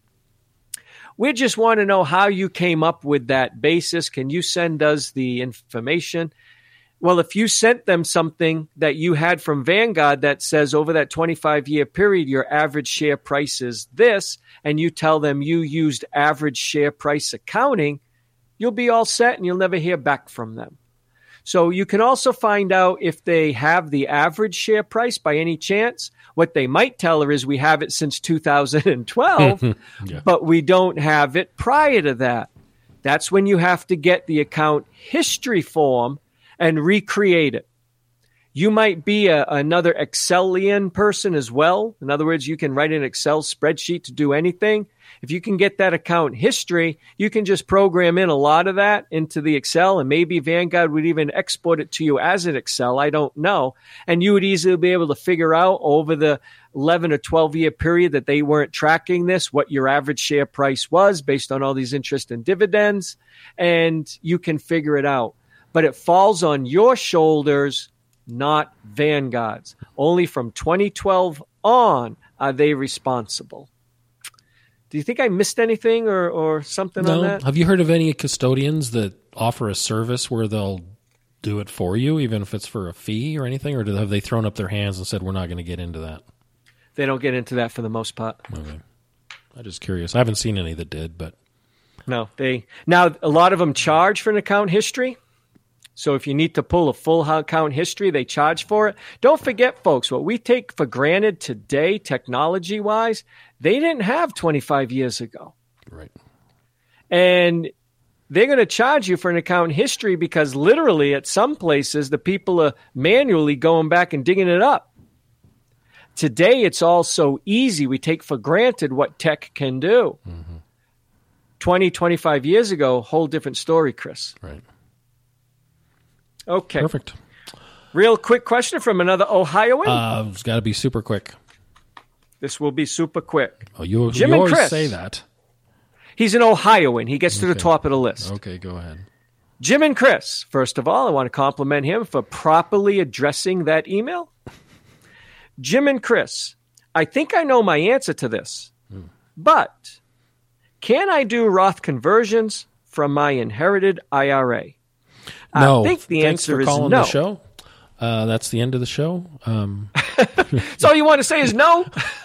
We just want to know how you came up with that basis. Can you send us the information? Well, if you sent them something that you had from Vanguard that says over that 25-year period, your average share price is this, and you tell them you used average share price accounting, you'll be all set and you'll never hear back from them. So you can also find out if they have the average share price by any chance. What they might tell her is we have it since 2012, yeah, but we don't have it prior to that. That's when you have to get the account history form and recreate it. You might be another Excelian person as well. In other words, you can write an Excel spreadsheet to do anything. If you can get that account history, you can just program in a lot of that into the Excel, and maybe Vanguard would even export it to you as an Excel. I don't know. And you would easily be able to figure out over the 11 or 12-year period that they weren't tracking this, what your average share price was based on all these interest and dividends, and you can figure it out. But it falls on your shoulders, not Vanguard's. Only from 2012 on are they responsible. Do you think I missed anything or something on that? Have you heard of any custodians that offer a service where they'll do it for you, even if it's for a fee or anything? Or have they thrown up their hands and said, we're not going to get into that? They don't get into that for the most part. Okay. I'm just curious. I haven't seen any that did, but... No. Now, a lot of them charge for an account history. So if you need to pull a full account history, they charge for it. Don't forget, folks, what we take for granted today, technology-wise, they didn't have 25 years ago. Right. And they're going to charge you for an account history because literally at some places, the people are manually going back and digging it up. Today, it's all so easy. We take for granted what tech can do. 20, 25 years ago, whole different story, Chris. Right. Okay. Perfect. Real quick question from another Ohioan. It's got to be super quick. This will be super quick. Oh, you Jim and always Chris. say that. He's an Ohioan. He gets to the top of the list. Okay, go ahead. Jim and Chris, first of all, I want to compliment him for properly addressing that email. Jim and Chris, I think I know my answer to this, but can I do Roth conversions from my inherited IRA? No. I think the Thanks answer for is calling no. the show. That's the end of the show. So all you want to say is no?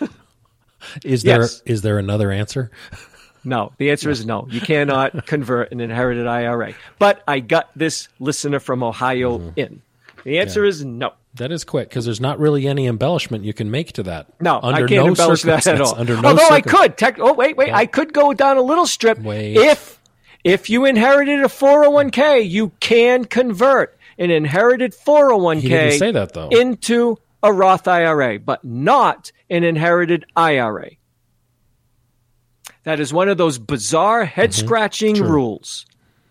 Is there another answer? No. The answer is no. You cannot convert an inherited IRA. But I got this listener from Ohio in. The answer is no. That is quick because there's not really any embellishment you can make to that. No, I can't embellish that at all. Although I could. I could go down a little strip. If you inherited a 401k, you can convert an inherited 401k He didn't say that, though. into a Roth IRA, but not an inherited IRA. That is one of those bizarre head-scratching rules.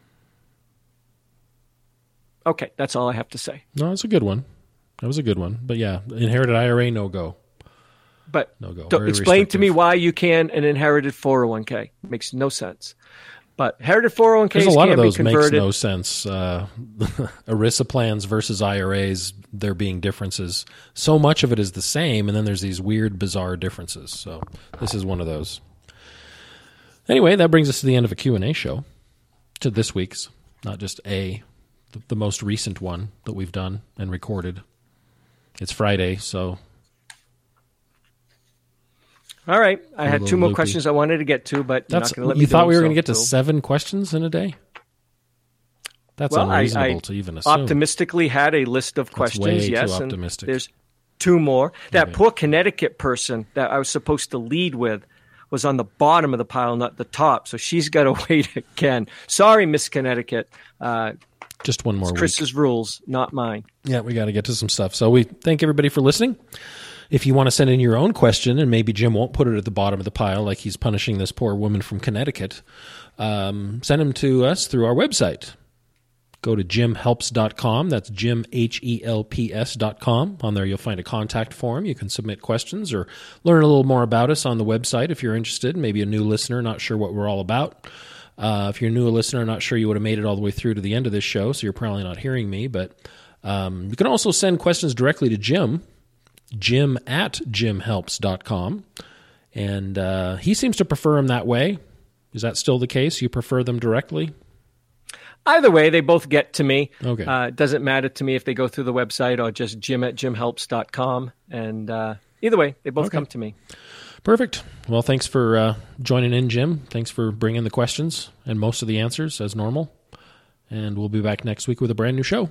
Okay, that's all I have to say. No, that's a good one. That was a good one. But yeah, inherited IRA, no go. But no go. Explain to me why you can an inherited 401k. Makes no sense. But inherited 401ks There's a lot can of those be converted. makes no sense. ERISA plans versus IRAs, there being differences. So much of it is the same, and then there's these weird, bizarre differences. So this is one of those. Anyway, that brings us to the end of a Q&A show. To this week's, not just the most recent one that we've done and recorded. It's Friday, so... All right. I had two more questions I wanted to get to, but you're not going to let me You thought we were going to get to cool. 7 questions in a day? That's unreasonable to even assume. Optimistically had a list of questions, way yes. too optimistic. And there's 2 more. That poor Connecticut person that I was supposed to lead with was on the bottom of the pile, not the top. So she's got to wait again. Sorry, Miss Connecticut. Just one more week. Chris's rules, not mine. Yeah, we got to get to some stuff. So we thank everybody for listening. If you want to send in your own question, and maybe Jim won't put it at the bottom of the pile like he's punishing this poor woman from Connecticut, send them to us through our website. Go to jimhelps.com. That's jimhelps.com. On there you'll find a contact form. You can submit questions or learn a little more about us on the website if you're interested. Maybe a new listener, not sure what we're all about. If you're a new listener, not sure you would have made it all the way through to the end of this show, so you're probably not hearing me. But you can also send questions directly to Jim at jimhelps.com. And he seems to prefer them that way. Is that still the case? You prefer them directly? Either way, they both get to me. Okay. It doesn't matter to me if they go through the website or just jim at jimhelps.com. And either way, they both come to me. Perfect. Well, thanks for joining in, Jim. Thanks for bringing the questions and most of the answers as normal. And we'll be back next week with a brand new show.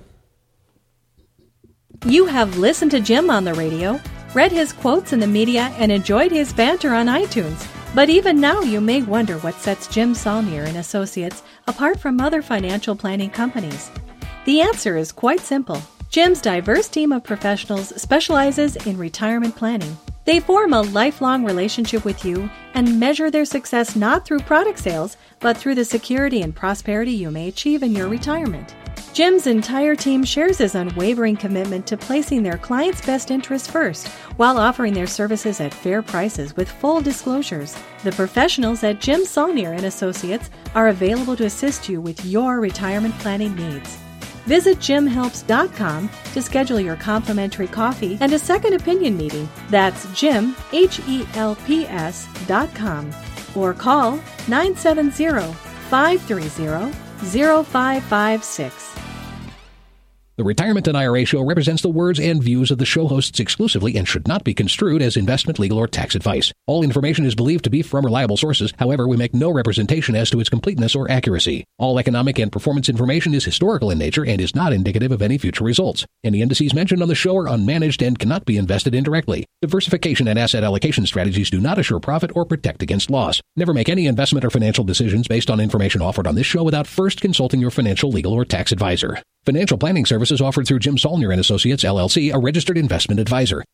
You have listened to Jim on the radio, read his quotes in the media, and enjoyed his banter on iTunes. But even now you may wonder what sets Jim Saulnier and Associates apart from other financial planning companies. The answer is quite simple. Jim's diverse team of professionals specializes in retirement planning. They form a lifelong relationship with you and measure their success not through product sales, but through the security and prosperity you may achieve in your retirement. Jim's entire team shares his unwavering commitment to placing their clients' best interests first, while offering their services at fair prices with full disclosures. The professionals at Jim Saulnier & Associates are available to assist you with your retirement planning needs. Visit jimhelps.com to schedule your complimentary coffee and a second opinion meeting. That's jimhelps.com. Or call 970-530-0556. The Retirement and IRA Show represents the words and views of the show hosts exclusively and should not be construed as investment, legal, or tax advice. All information is believed to be from reliable sources. However, we make no representation as to its completeness or accuracy. All economic and performance information is historical in nature and is not indicative of any future results. Any indices mentioned on the show are unmanaged and cannot be invested indirectly. Diversification and asset allocation strategies do not assure profit or protect against loss. Never make any investment or financial decisions based on information offered on this show without first consulting your financial, legal, or tax advisor. Financial planning services offered through Jim Saulnier & Associates, LLC, a registered investment advisor.